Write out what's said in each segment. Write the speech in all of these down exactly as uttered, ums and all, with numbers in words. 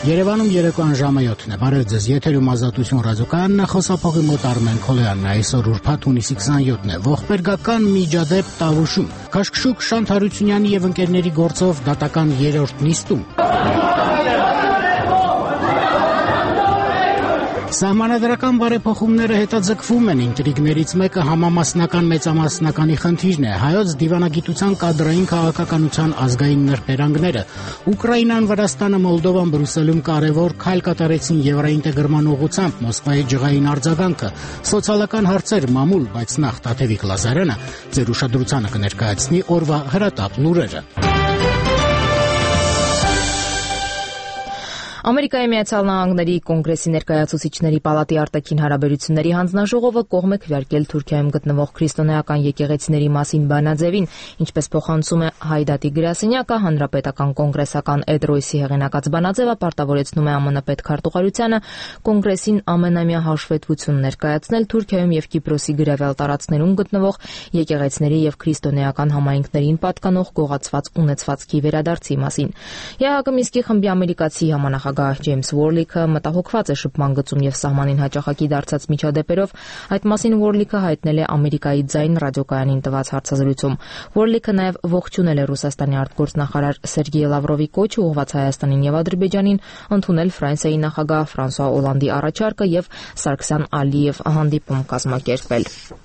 Երևանում երեկոյան ժամը յոթն է, բարև ձեզ, եթերում Ազատություն ռադիոկայանն է, խոսափողի մոտ Արմեն Քոլոյանն է, այսօր ուրբաթ հունիսի քսաներկուսն է, ողբերգական միջադեպ Տավուշում, Քաշքշուկ Շանթ Հարությունյանի եւ ընկերների գործով դատական երրորդ նիստում։ Սահմանադրական բարեփոխումները հետաձգվում են, ինտրիգներից մեկը համամասնական մեծամասնականի խնդիրն է, հայոց դիվանագիտության կադրային քաղաքականության ազգային նրբերանգները, Ուկրաինան, Վրաստանը, Մոլդովան Բրյուսելում կարևոր քայլ կատարեցին եվրոինտեգրման ուղղությամբ, Մոսկվայի ջղային արձագանքը, սոցիալական հարցեր մամուլ, բայց նախ Տաթևիկ Լազարյանը ձեր ուշադրությանը կներկայացնի օրվա հրատապ լուրերը։ Ամերիկայի Միացյալ Նահանգների Կոնգրեսի ներկայացուցիչների պալատի արտաքին հարաբերությունների հանձնաժողովը կողմ է քվեարկել Թուրքիայում գտնվող քրիստոնեական եկեղեցիների մասին բանաձևին, ինչպես փոխանցում է Հայդատի գրասենյակը, հանրապետական կոնգրեսական Էդրոյսի հեղինակած բանաձևը պարտավորեցնում է ԱՄՆ պետքարտուղարությանը Կոնգրեսին ամենամյա հաշվետվություն ներկայացնել Թուրքիայում եւ Կիպրոսի գրավել տարածքներում գտնվող եկեղեցիների եւ քրիստոնեական համայնքներին պատկանող գողացված ունեցվածքի վերադարձի մասին։ ԵԱՀԿ Մինսկի խմբի ամերիկացի համանախագահ Ջեյմս Ուորլիքը մտահոգված է շփման գծում եւ սահմանին հաճախակի դարձած միջադեպերով, այդ մասին Ուորլիքը հայտնել է Ամերիկայի ձայն ռադիոկայանին տված հարցազրույցում։ Ուորլիքը նաեւ ողջունել է Ռուսաստանի արտգործնախարար Սերգեյ Լավրովի կոչը ուղղված Հայաստանին եւ Ադրբեջանին ընդունել Ֆրանսիայի նախագահ Ֆրանսուଆ Օլանդի առաջարկը եւ Սարգսյան Ալիև հանդիպում կազմակերպել։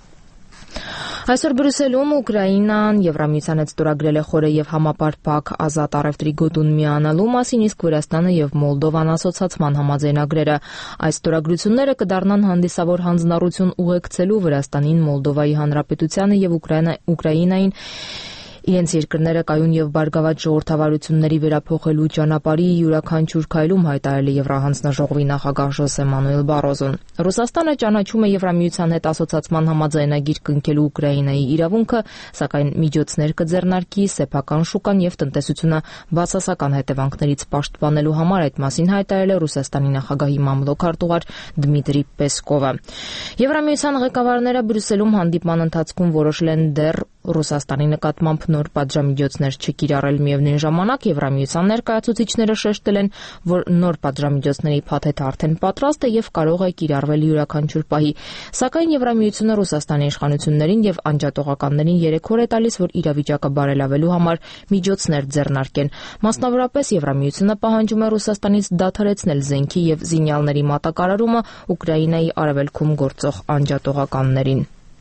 Այսօր Բրյուսելում Ուկրաինան Եվրամիության հետ ստորագրել է խորը եւ համապարփակ ազատ առևտրի գոտուն միանալու մասին, իսկ Վրաստանը եւ Մոլդովան ասոցիացման համաձայնագրերը։ Այս ստորագրությունները կդառնան հանդիսավոր հանձնառություն ուղեկցելու Վրաստանին, Մոլդովայի Հանրապետությանը եւ Ուկրաինային իրենց երկրները կայուն եւ բարգավաճ ժողովրդավարությունների վերափոխելու ճանապարհի յուրաքանչյուր քայլում հայտարարել է Եվրահանձնաժողովի նախագահ Ժոսե Մանուել Բարոզոն։ Ռուսաստանը ճանաչում է Եվրամիության հետ ասոցիացման համաձայնագիր կնքելու Ուկրաինայի իրավունքը, սակայն միջոցներ կձեռնարկի սեփական շուկան եւ տնտեսությունը բացասական հետևանքներից պաշտպանելու համար, այդ մասին հայտարարել է Ռուսաստանի նախագահի մամլոք-արտուղար Դմիտրի Պեսկովը։ Եվրամիության ղեկավարները Բրյուսելում հանդիպման ընթացքում որոշել են դեռ Ռուսաստանի նկատմամբ նոր պատժամիջոցներ չկիրառել։ Միևնույն ժամանակ Եվրամիության ներկայացուցիչները շեշտել են, որ նոր պատժամիջոցների փաթեթը արդեն պատրաստ է եւ կարող է կիրառվել յուրաքանչյուր պահի։ Սակայն Եվրամիությունը Ռուսաստանի իշխանություններին եւ անջատողականներին երեք օր է տալիս, որ իրավիճակը բարելավելու համար միջոցներ ձեռնարկեն։ Մասնավորապես Եվրամիությունը պահանջում է Ռուսաստանից դադարեցնել զենքի եւ զինյալների մատակարարումը Ուկրաինայի արևելքում գործող անջատողականներին։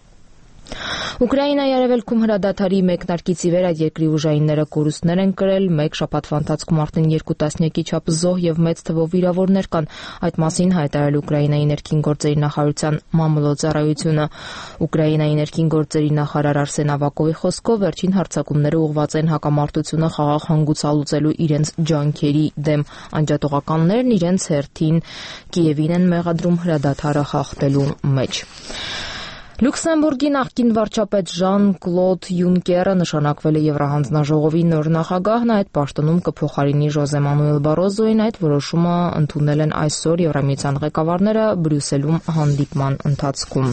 Ուկրաինայի արևելքում հրադադարի մեկնարկից ի վեր այդ երկրի ուժայինները կորուստներ են կրել, մեկ շաբաթվա ընթացքում արդեն երկու տասնյակի չափ զոհ եւ մեծ թվով վիրավորներ կան, այդ մասին հայտարարել Ուկրաինայի ներքին գործերի նախարարության մամլոյցարայությունը։ Ուկրաինայի ներքին գործերի նախարար Արսեն Ավակովի խոսքով վերջին հարձակումները ուղղված են հակամարտությունը խաղաղ հանգուցալուծելու իրենց ջանքերի դեմ։ Անջատողականներն իրենց հերթին Կիևին են մեղադրում հրադադարը խախտելու մեջ։ Լյուքսեմբուրգի նախկին վարչապետ Ժան-Կլոդ Յունկերը նշանակվել է Եվրահանձնաժողովի նոր նախագահն, այդ պաշտոնում կփոխարինի Ժոզե Մանուել Բարոզոին, այդ որոշումը ընդունել են այսօր Եվրամիության ղեկավարները Բրյուսելում հանդիպման ընթացքում։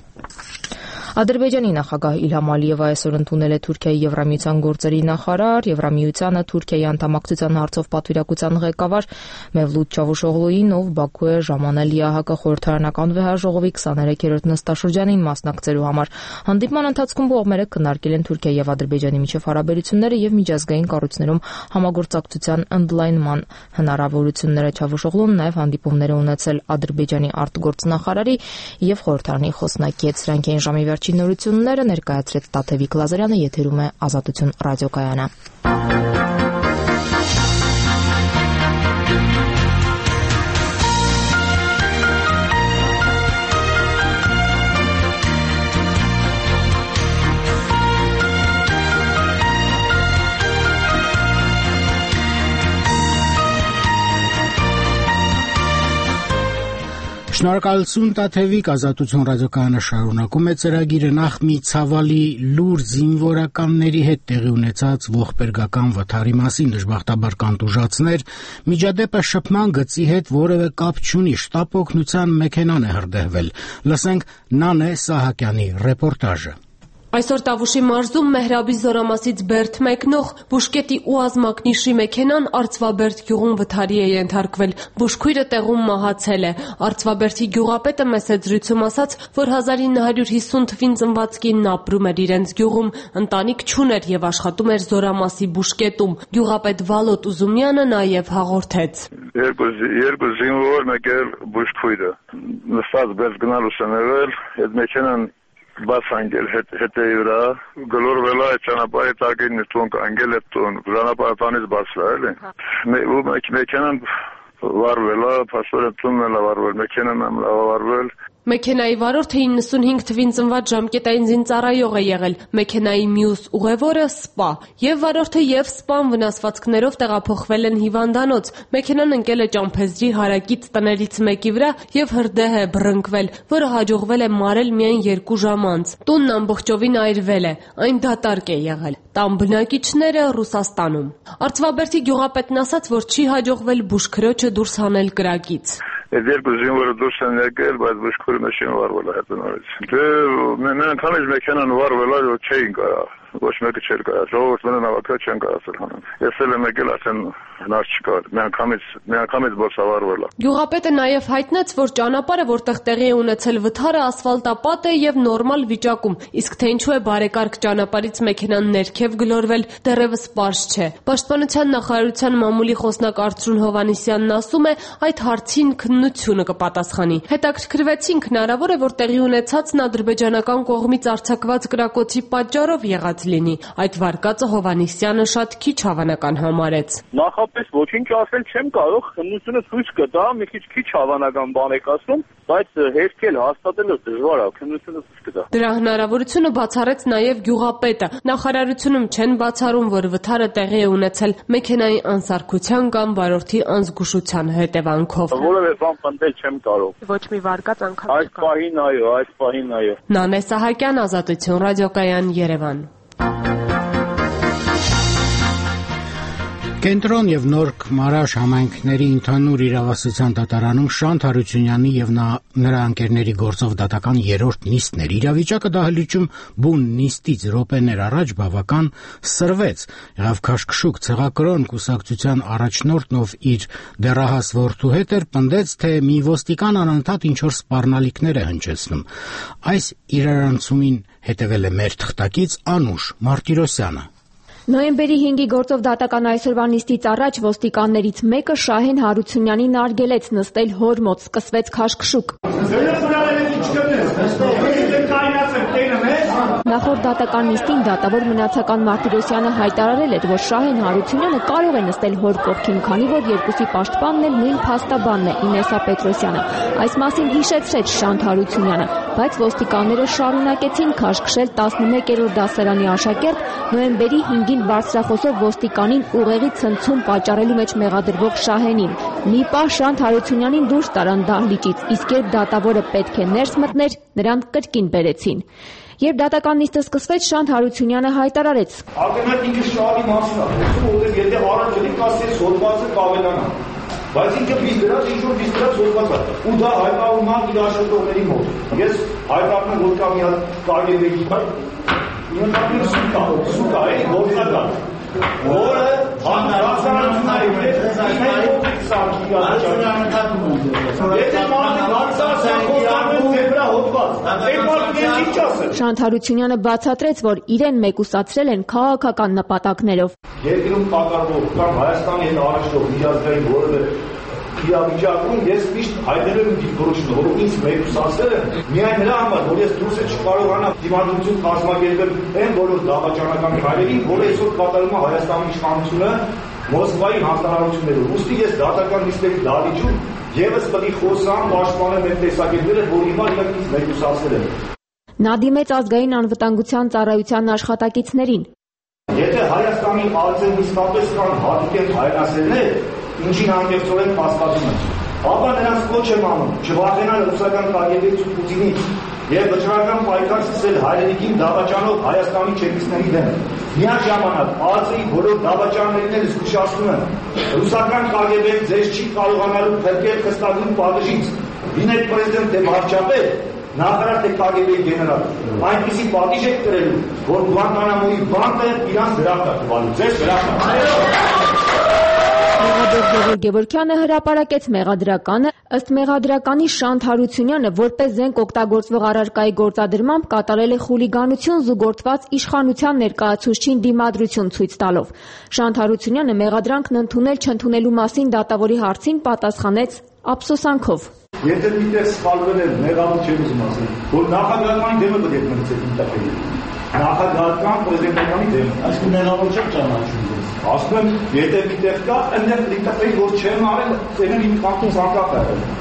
Ադրբեջանի նախագահ Իլհամ Ալիևը այսօր ընդունել է Թուրքիայի Եվրամիության գործերի նախարար, Եվրամիությանը Թուրքիայի անդամակցության հարցով պատվիրակության ղեկավար Մևլութ Չավուշօղլուին, ով Բաքու է ժամանել ԵԱՀԿ խորհրդարանական վեհաժողովի քսաներեքերորդ նստաշրջանին մասնակցելու համար։ Հանդիպման ընթացքում կողմերը քննարկել են Թուրքիայի եւ Ադրբեջանի միջև հարաբերությունները եւ միջազգային կառույցներում համագործակցության ընդլայնման հնարավորությունները։ Չավուշօղլուն նաեւ հանդիպումներ է ունեցել Ադրբեջանի արտգործնախարարի եւ խորհրդարանի խոսնակի հետ։ Սրանք էին ժամի վերջին նորությունները, ներկայացրեց Տաթևիկ Լազարյանը, եթերում է Ազատություն ռադիոկայանը։ Շնորհակալություն Տաթևիկ, Ազատություն ռադիոկայանը շարունակում է ծրագիրը նախ մի ցավալի լուր զինվորականների հետ տեղի ունեցած ողբերգական վթարի մասին դժբախտաբար կանտուժացներ, միջադեպը շփման գծի հետ որևէ կապ չունի, շտապ օգնության մեքենան է հրդեհվել։ Լսենք Նանե Սահակյանի ռեպորտաժը։ Այսօր Տավուշի մարզում Մեհրաբի զորամասից բերդ մեկնող Բուշկետի ՈՒԱԶ մակնիշի մեքենան Արծվաբերդ գյուղում վթարի է ենթարկվել։ Բուժքույրը տեղում մահացել է։ Արծվաբերդի գյուղապետը մեծեձրույցում ասաց, որ հազար ինը հարյուր հիսուն թվին ծնված կինն ապրում էր իրենց գյուղում, ընտանիք չուներ եւ աշխատում էր զորամասի Բուշկետում։ Գյուղապետ Վալոտ Ուզումյանը նաեւ հաղորդեց. Երկու զինվոր, մեկ էլ բուժքույրը։ Նստած բերդ գնալուց են եղել, այդ մեքենան բաց անգել հետե վրա, գլորվել է ճանապարհի տակին տուն անգել է տուն, ճանապարհանից բացվել է։ Ու մեքենան վարվել է, փաստորեն տունն է վարվել, մեքենան է վարվել։ Մեքենայի վարորդը իննսունհինգ թվին ծնված ժամկետային զինծառայող է եղել, մեքենայի մյուս ուղևորը սպա, եւ վարորդը եւ սպան վնասվածքներով տեղափոխվել են հիվանդանոց։ Մեքենան ընկել է Ճամփեզրի հարակից տներից մեկի վրա եւ հրդեհ է բռնկվել, որը հաջողվել է մարել միայն երկու ժամ անց։ Տունն ամբողջովին այրվել է, այն դատարկ է եղել։ Տան բնակիչները Ռուսաստանում։ Արծվաբերդի գյուղապետն ասաց, որ չի հաջողվել բուժքրոջը դուրս հանել կրակից։ Այդ երկու զինվորը դուրս են եկել, բայց բուժքույրը մեջին վարվել է հետնորից։ Դե մենք քանից մեքենան վարվել է, որ չէին կարա, ոչ մեկը չէր կարա, ժողովուրդը նավակա չեն կարացել հանել։ Ես էլ եմ եկել, ասեն հնար չկար, միանգամից միանգամից բոցավարվել է։ Գյուղապետը նաև հայտնեց, որ ճանապարհը, որտեղ տեղի է ունեցել վթարը, ասֆալտապատ է եւ նորմալ վիճակում, իսկ թե ինչու է բարեկարգ ճանապարհից մեքենան ներքև գլորվել, դեռևս պարզ չէ։ Պաշտպանության նախարարության մամուլի խոսնակ Արծրուն Հովհաննիսյանն ասում է, այդ հարցին քննությունը կպատասխանի։ Հետաքրքրվեցինք, հնարավոր է, որ տեղի ունեցածն ադրբեջանական կողմից արձակված կրակոցի պատճառով եղած լինի։ Այդ վարկածը Հովհաննիսյանը շատ քիչ հավանական համարեց։ Նախապես ոչինչ ասել չեմ կարող, քննությունը ցույց կտա, մի քիչ քիչ հավանական բան եք ասում, բայց հերքել հաստատելը դժվար է, քննությունը ցույց կտա։ Դրա հնարավորությունը բացառեց նաև գյուղապետը։ Նախարարությունում չեն բացառում, որ վթարը տեղի է ունեցել մեքենայի անսարքության կամ վարորդի անզգուշության հետևանքով։ Որևէ բան պնդել չեմ կարող։ Ոչ մի վարկած անգամ չկա։ Այս պահին այո, այս պահին այո։ Նանե Սահակյան, Ազատություն ռադիոկայան, Երևան։ Կենտրոն եւ Նորք Մարաշ համայնքների ընդհանուր իրավասության դատարանում Շանթ Հարությունյանի եւ նրա ընկերների գործով դատական երրորդ նիստն էր։ Իրավիճակը դահլիճում բուն նիստից րոպեներ առաջ բավական սրվեց։ Եղավ քաշքշուկ ցեղակրոն կուսակցության առաջնորդն, ով իր դեռահաս որդու հետ էր, պնդեց, թե մի ոստիկան անընդհատ ինչ-որ սպառնալիքներ է հնչեցնում։ Այս իրարանցումին հետևել է մեր թղթակից Անուշ Մարտիրոսյանը։ Նոյեմբերի հինգի գործով դատական այսօրվա նիստից առաջ ոստիկաններից մեկը Շահեն Հարությունյանին արգելեց նստել հոր մոտ, սկսվեց քաշքշուկ։ Նախորդ դատական նիստին դատավոր մնացական Մարտիրոսյանը հայտարարել էր, որ Շահեն Հարությունյանը կարող է նստել հոր կողքին, քանի որ երկուսի պաշտպանն էլ նույն փաստաբանն է Ինեսա Պետրոսյանը։ Այս մասին հիշեցրեց Շանթ Հարությունյանը, բայց ոստիկանները շարունակեցին քաշքշել տասնմեկերորդ դասարանի աշակերտ նոյեմբերի հինգին բարձրախոսով ոստիկանին ուղեղի ցնցում պատճառելու մեջ մեղադրվող Շահենին։ Մի պահ Շանթ Հարությունյանին դուրս տարան դահլիճից, իսկ երբ դատավորը պետք է ներս մտներ, նրան կրկին բերեցին։ Երբ դատական նիստը սկսվեց, Շանթ Հարությունյանը հայտարարեց. Ակնհայտ ինքը շահի մասն է, որտեղ եթե առաջին կասես հոդվածը կավելանա, բայց ինքը բիզ դրած ինչ-որ բիզ դրած հոդված է, ու դա հայտարարում է իր աշխատողների մոտ։ Ես հայտարարում եմ, որ կա մի հատ կարգեբեքի բան, ինքնաբար սուկա, սուկա է, գործնական, որը հանրացանությունների հետ զայնայով սարքի առաջանում։ Եթե մարդիկ հարցարсан խոստանում է վրա հոդված, այդ մարդիկ ինչ ասել։ Շանթ Հարությունյանը բացատրեց, որ իրեն մեկուսացրել են քաղաքական նպատակներով։ Երկրում կատարվող կամ Հայաստանի հետ առաջնող միջազգային որևէ իրավիճակում ես միշտ հայտնել եմ դիրքորոշումը, որ ինձ մեկուսացել են միայն նրա համար, որ ես դուրս չկարողանամ դիմադրություն կազմակերպել այն բոլոր դավաճանական քայլերին, որ այսօր կատարում է Հայաստանի իշխանությունը Մոսկվայի հանձնարարություններով։ Ուստի ես դատական նիստերի դահլիճում եւս պետք է խոսամ, պաշտպանեմ այդ տեսակետները, որ հիմա իրենք ինձ մեկուսացել են։ Նա դիմեց ազգային անվտանգության ծառայության աշխատակիցներին։ Եթե Հայաստանի արձեն իսկապես կան հատուկ հայրենասերներ, ինչին անկեղծորեն փաստացում են, ապա նրանց կոչ եմ անում չվախենալ ռուսական կագեբեից ու Պուտինից եւ վճռական պայքար սկսել հայրենիքին դավաճանող Հայաստանի չեկիստների դեմ։ Միաժամանակ ԱԾ-ի բոլոր դավաճաններին էլ զգուշացնում են, ռուսական կագեբեն ձեզ չի կարողանալու փրկել խստագույն պատժից։ Լինեք պրեզիդենտ թե վարչապետ, նախարար թե Կ Գ Բ-ի գեներալ, այնպիսի պատիժ եք կրելու, որ Գուանտանամոյի բանտը իրանց դրախտ է տվալու, ձեզ դրախտ է։ Մեղադրող Գևորգ Գևորգյանը հրապարակեց մեղադրականը, ըստ մեղադրականի Շանթ Հարությունյանը որպես զենք օգտագործվող առարկայի գործադրմամբ կատարել է խուլիգանություն զուգորդված իշխանության ներկայացուցչին դիմադրություն ցույց տալով։ Շանթ Հարությունյանը մեղադրանքն ընդունել չընդունելու մասին դատավորի հարցին պատասխանեց ափսոսանքով։ Եթե միտեղ սխալվել է մեղավոր չեմ ուզում ասել, որ նախագահական դեմը պետք է մնացեք ինտերվյու։ Նախագահական պրեզիդենտի դեմ, այսինքն մեղավոր չեմ ճանաչում։ Ասում եմ, եթե միտեղ կա, այնտեղ դիտակի որ չեմ արել, այդն իմ կամքին զանգակ է եղել։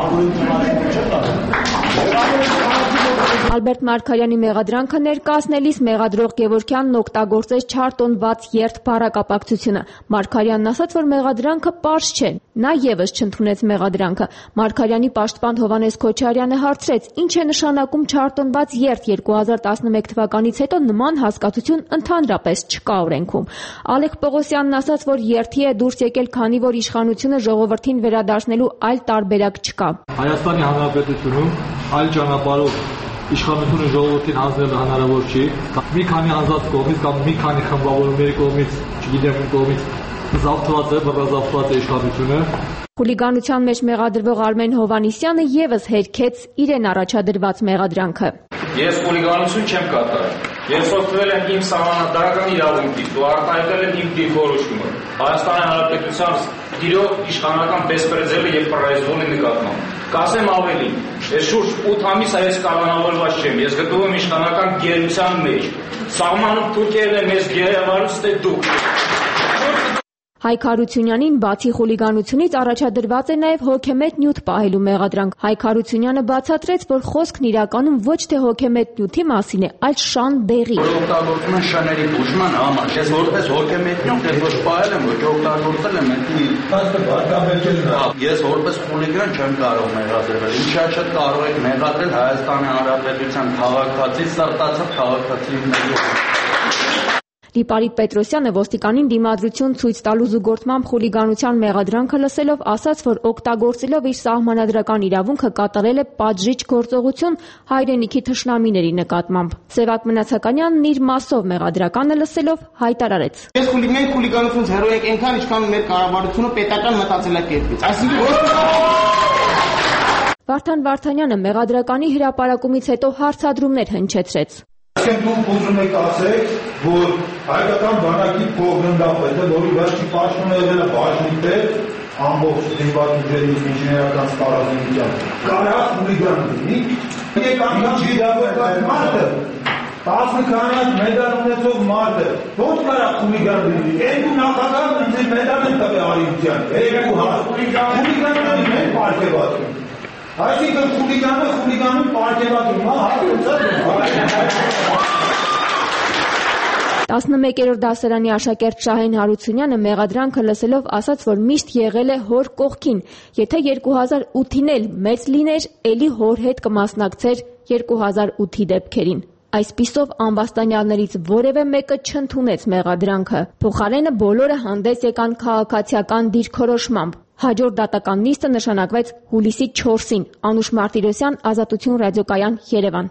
Ալբերտ Մարգարյանի մեղադրանքը ներկայացնելիս մեղադրող Գևորգյանն օգտագործեց չարտոնված երթ բառակապակցությունը։ Մարգարյանն ասաց, որ մեղադրանքը պարզ չէ։ Նա ևս չընդունեց մեղադրանքը։ Մարգարյանի պաշտպան Հովհաննես Քոչարյանը հարցրեց, ինչ է նշանակում չարտոնված երթ երկու հազար տասնմեկ թվականից հետո նման հասկացություն ընդհանրապես չկա օրենքում։ Ալեկ Պողոսյանն ասաց, որ երթի է դուրս եկել, քանի որ իշխանությունը ժողովրդին վերադարձնելու այլ տարբերակ չկա։ Հայաստանի Հանրապետությունում այլ ճանապարհով իշխանությունը ժողովրդին հանձնելը հնարավոր չի։ Մի քանի անձանց կողմից կամ մի քանի խմբավորումների կողմից, չգիտեմ ում կողմից զավթված է, բռնազավթված է իշխանությունը։ Խուլիգանության մեջ մեղադրվող Արմեն Հովհաննիսյանը ևս հերքեց իրեն առաջադրված մեղադրանքը։ Ես խուլիգանություն չեմ կատարել։ Ես օգտվել եմ իմ սահմանադրական իրավունքից ու արտահայտել եմ իմ դիրքորոշումը։ Հայաստանի Հանրապետության դիրող իշխանական բեսպրեդելը եւ պրայզվոլի նկատմամբ։ Կասեմ ավելին, ես շուրջ ութ ամիս այս կանոնավորված չեմ։ Ես գտնվում եմ իշխանական գերության մեջ։ Սահմանում Թուրքիան է մեզ գերեվարուց թե դուք։ Հայկ Հարությունյանին բացի խուլիգանությունից առաջադրված է նաև հոգեմետ նյութ պահելու մեղադրանք։ Հայկ Հարությունյանը բացատրեց, որ խոսքն իրականում ոչ թե հոգեմետ նյութի մասին է, այլ շան դեղի։ Օգտագործում են շաների բուժման համար։ Ես որպես հոգեմետ նյութ ես ոչ պահել եմ, ոչ օգտագործել եմ այդ։ Ես որպես խուլիգան չեմ կարող մեղադրվել։ Ինչա շատ կարող եք մեղադրել Հայաստանի Հանրապետության քաղաքացի, սրտացած քաղաքացի։ Լիպարիտ Պետրոսյանը ոստիկանին դիմադրություն ցույց տալու զուգորդմամբ խուլիգանության մեղադրանքը լսելով ասաց, որ օգտագործելով իր սահմանադրական իրավունքը կատարել է պատժիչ գործողություն հայրենիքի թշնամիների նկատմամբ։ Սևակ Մնացականյանն իր մասով մեղադրականը լսելով հայտարարեց. Ես խուլիգան խուլիգանությունից հեռու եք այնքան, ինչքան մեր կառավարությունը պետական մտածելակերպից։ Այսինքն Վարդան Վարդանյանը մեղադրականի հրապարակումից հետո հարցադրումներ հնչեցրեց։ Այսինքն դուք ուզում եք ասեք, որ հայկական բանակի փոխգնդապետը, որի վերջի պաշտոնը եղել է բաժնի պետ, ամբողջ զինված ուժերի ինժեներական սպառազինության, կարա խուլիգան լինի, եք անգամ ջիդավեր մարդը, տասնքանյակ մեդալ ունեցող մարդը, ո՞նց կարա խուլիգան լինի, երկու նախագահ ինձ մեդալ են տվել արիության, երկու հատ, խուլիգանների մեր պարգևած են։ Այսինքն խուլիգանը խուլիգանին պարգևատում, հա, հատուցած տասնմեկերորդ դասարանի աշակերտ Շահեն Հարությունյանը մեղադրանքը լսելով ասաց, որ միշտ եղել է հոր կողքին, եթե երկու հազար ութին էլ մեծ լիներ, էլի հոր հետ կմասնակցեր երկու հազար ութի դեպքերին։ Այսպիսով ամբաստանյալներից որևէ մեկը չընդունեց մեղադրանքը։ Փոխարենը բոլորը հանդես եկան քաղաքացիական դիրքորոշմամբ։ Հաջորդ դատական նիստը նշանակվեց հուլիսի չորսին։ Անուշ Մարտիրոսյան, Ազատություն ռադիոկայան, Երևան։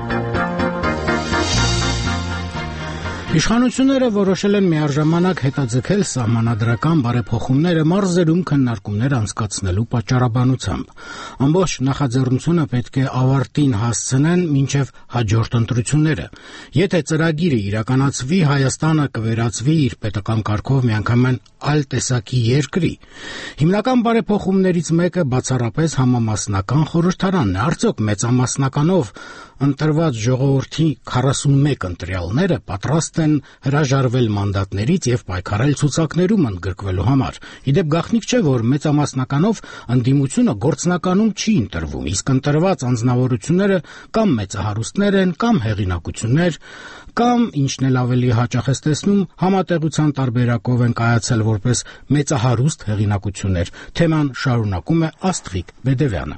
Իշխանությունները որոշել են միաժամանակ հետաձգել սահմանադրական բարեփոխումները մարզերում քննարկումներ անցկացնելու պատճառաբանությամբ։ Ամբողջ նախաձեռնությունը պետք է ավարտին հասցնեն մինչև հաջորդ ընտրությունները։ Եթե ծրագիրը իրականացվի, Հայաստանը կվերածվի իր պետական կարգով միանգամայն այլ տեսակի երկրի։ Հիմնական բարեփոխումներից մեկը բացառապես համամասնական խորհրդարանն է։ Արդյոք մեծամասնականով ընտրված ժողովրդի քառասունմեկ ընտրյալները պատրաստ են հրաժարվել մանդատներից եւ պայքարել ցուցակներում ընդգրկվելու համար։ Իդեպ գաղտնիք չէ, որ մեծամասնականով ընդդիմությունը գործնականում չի ընտրվում, իսկ ընտրված անձնավորությունները կամ մեծահարուստներ են, կամ հեղինակություններ, կամ, ինչն էլ ավելի հաճախ է տեսնում, համատեղության տարբերակով են կայացել որպես մեծահարուստ հեղինակություններ։ Թեման շարունակում է Աստղիկ Բեդևյանը։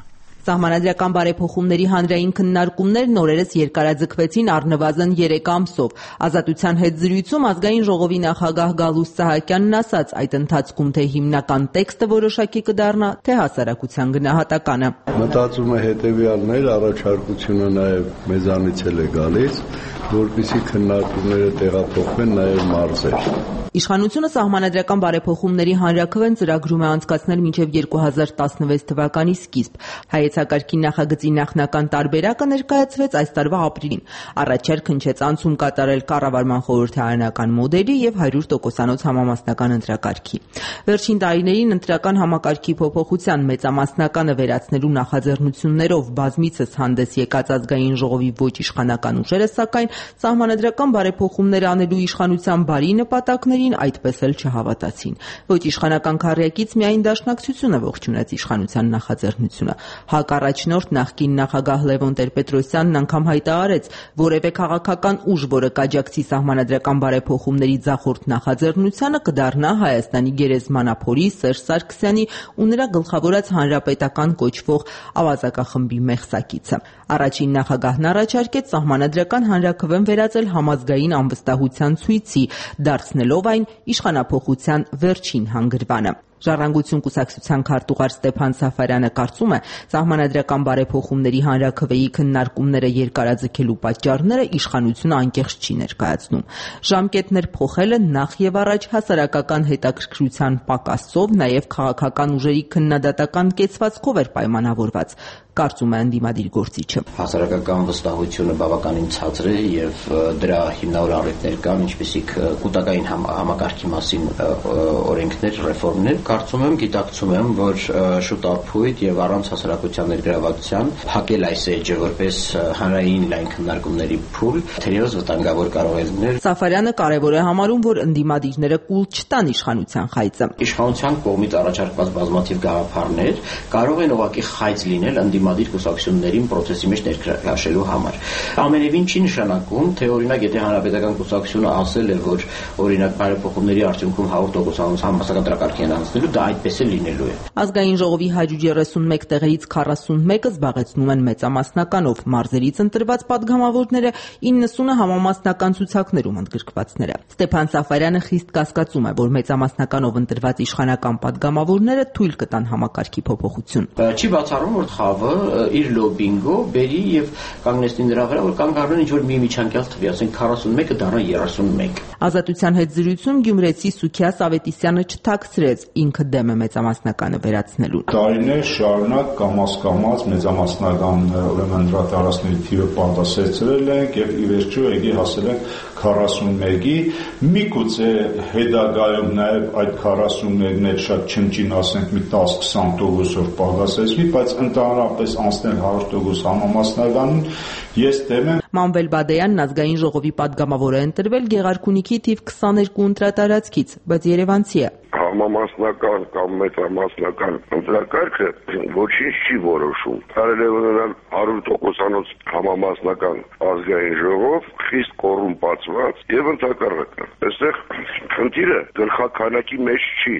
Սահմանադրական բարեփոխումների հանրային քննարկումներն օրերս երկարաձգվեցին առնվազն երեք ամսով։ Ազատության հետ զրույցում ազգային ժողովի նախագահ Գալուստ Սահակյանն ասաց, այդ ընթացքում թե հիմնական տեքստը որոշակի կդառնա, թե հասարակության գնահատականը։ Մտածում է հետևյալն էր, առաջարկությունը նաև մեզանից էլ է գալիս, որպեսզի քննարկումները տեղափոխվեն նաև մարզեր։ Իշխանությունը սահմանադրական բարեփոխումների հանրաքվեն ծրագրում է անցկացնել մինչև երկու հազար տասնվեց թվականի սկիզբ։ Հայեցակարգի նախագծի նախնական տարբերակը ներկայացվեց այս տարվա ապրիլին։ Առաջարկ հնչեց անցում կատարել կառավարման խորհրդարանական մոդելի եւ հարյուր տոկոսանոց համամասնական ընտրակարգի։ Վերջին տարիներին ընտրական համակարգի փոփոխության մեծամասնականը վերացնելու նախաձեռնություններով բազմիցս հանդես եկած ազգային ժողովի ոչ իշխանական ուժերը, սակայն սահմանադրական բարեփոխումներ անելու իշխանության բարի նպատակների այդպես էլ չհավատացին։ Ոչ իշխանական քառյակից միայն Դաշնակցությունը ողջունեց իշխանության նախաձեռնությունը։ ՀԱԿ առաջնորդ նախկին նախագահ Լևոն Տեր-Պետրոսյանն անգամ հայտարարեց, որևէ քաղաքական ուժ, որը կաջակցի սահմանադրական բարեփոխումների ձախորդ նախաձեռնությանը, կդառնա Հայաստանի գերեզմանափորի Սերժ Սարգսյանի ու նրա գլխավորած հանրապետական կոչվող ավազակախմբի մեղսակիցը։ Առաջին նախագահն առաջարկեց սահմանադրական հանրաքվեն վերածել համազգային անվստահության ցույցի, դարձնելով այն իշխանափոխության վերջին հանգրվանը։ Ժառանգություն կուսակցության քարտուղար Ստեփան Սաֆարյանը կարծում է, սահմանադրական բարեփոխումների հանրաքվեի քննարկումները երկարաձգելու պատճառները իշխանությունը անկեղծ չի ներկայացնում։ Ժամկետներ փոխելը նախ եւ առաջ հասարակական հետաքրքրության պակասով, նաեւ քաղաքական ուժերի քննադատական կեցվածքով էր պայմանավորված, կարծում է ընդդիմադիր գործիչը։ Հասարակական վստահությունը բավականին ցածր է եւ դրա հիմնավոր առիթներ կան, ինչպիսիք կൂട്ടակային համակարգի մասին օրենքներ, ռեֆորմներ։ Կարծում եմ, գիտակցում եմ, որ շուտապույտ եւ առանց հասարակության ներգրավվածության փակել այս էջը որպես հանրային լայն քննարկումների փուլ, թերևս վտանգավոր կարող է լինել։ Սաֆարյանը կարևոր է համարում, որ ընդդիմադիրները կուլ չտան իշխանության խայծը։ Իշխանության կողմից առաջարկված բազմաթիվ գաղափարներ կարող են ուղղակի խայծ լինել ընդդիմադիր կուսակցություններին process-ի մեջ ներկայացնելու համար։ Ամենևին չի նշանակում, թե օրինակ եթե հանրապետական կուսակցությունը ասել է, որ օրինակ բարեփոխումների արդյունքում հարյուր տոկոսանոց համասական դրակարգ են անցնելու, դա այդպես էլ լինելու է։ Ազգային ժողովի հարյուր երեսունմեկ տեղերից քառասունմեկը զբաղեցնում են մեծամասնականով, մարզերից ընտրված падգամավորները իննսունը համամասնական ցուցակներում ընդգրկվածները։ Ստեփան Սաֆարյանը խիստ կասկածում է, որ մեծամասնականով ընտրված իշխանական падգամավորները թույլ կտան համակարգի փոփոխություն։ Չի բացառում, որ խավը իր լոբինգով բերի եւ կանգնեցնի նրա վրա, որ կանգ առնեն ինչ որ մի միջանկյալ թվի, ասենք քառասունմեկը դառնա երեսունմեկ։ Ազատության հետ զրույցում Գյումրեցի Սուքիաս Ավետիսյանը չթաքցրեց, ինքը դեմ է մեծամասնականը վերացնելու։ Տարիներ շարունակ կամաց-կամաց մեծամասնական ուրեմն ընդրատարածքների թիվը պատասեցրել ենք եւ ի վերջո եկի հասել ենք քառասունմեկի, միգուցե հետագայում նաեւ այդ քառասունմեկն էլ շատ չնչին, ասենք մի տասը-քսան տոկոսով պատասեցվի, բայց ընդհանրապես անցնել հարյուր տոկոս համամասնականին ես դեմ եմ։ Մանվել Բադեյանն ազգային ժողովի падգամավոր է ընտրվել Գեղարքունիքի թիվ քսաներկու ընտրատարածքից, բայց երևանցի է։ Համամասնական կամ մեծամասնական ընտրակարգը ոչինչ չի որոշում։ Կարելի է ունենալ հարյուր տոկոսանոց համամասնական ազգային ժողով, խիստ կոռումպացված եւ ընդհակառակը։ Այստեղ խնդիրը գլխականակի մեջ չի։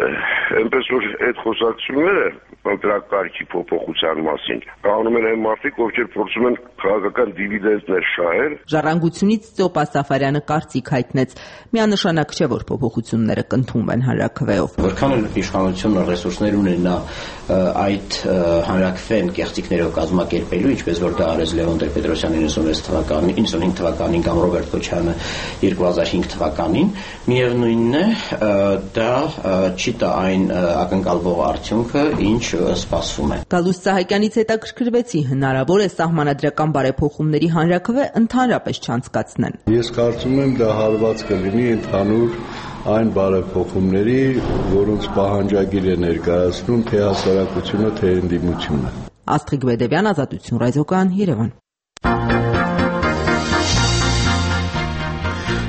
Այնպես որ այդ խոսակցությունները ընտրակարգի փոփոխության մասին կանոնում են այն մարդիկ, ովքեր փորձում են քաղաքական դիվիդենտներ շահել։ Ժառանգությունից Ծոպա Սաֆարյանը կարծիք հայտնեց, միանշանակ չէ, որ փոփոխությունները կընդունվեն հանրաքվեով։ Որքան էլ իշխանությունը ռեսուրսներ ունենա այդ հանրաքվեն կեղծիքներով կազմակերպելու, ինչպես որ դա արեց Լևոն Տեր-Պետրոսյանը իննսունվեց թվականին, իննսունհինգ թվականին կամ Ռոբերտ Քոչյանը երկու հազար հինգ թվականին, միևնույնն է, դա չի տա այն ակնկալվող արդյունքը, ինչ սպասվում է։ Գալուստ Սահակյանից հետաքրքրվեցի, հնարավոր է սահմանադրական բարեփոխումների հանրաքվե ընդհանրապես չանցկացնեն։ Ես կարծում եմ դա հարված կլինի ընդհանուր այն բարեփոխումների, որոնց պահանջագիր է ներկայացնում թե հասարակությունը, թե ընդդիմությունը։ Աստղիկ Բեդևյան, Ազատություն ռադիոկայան, Երևան։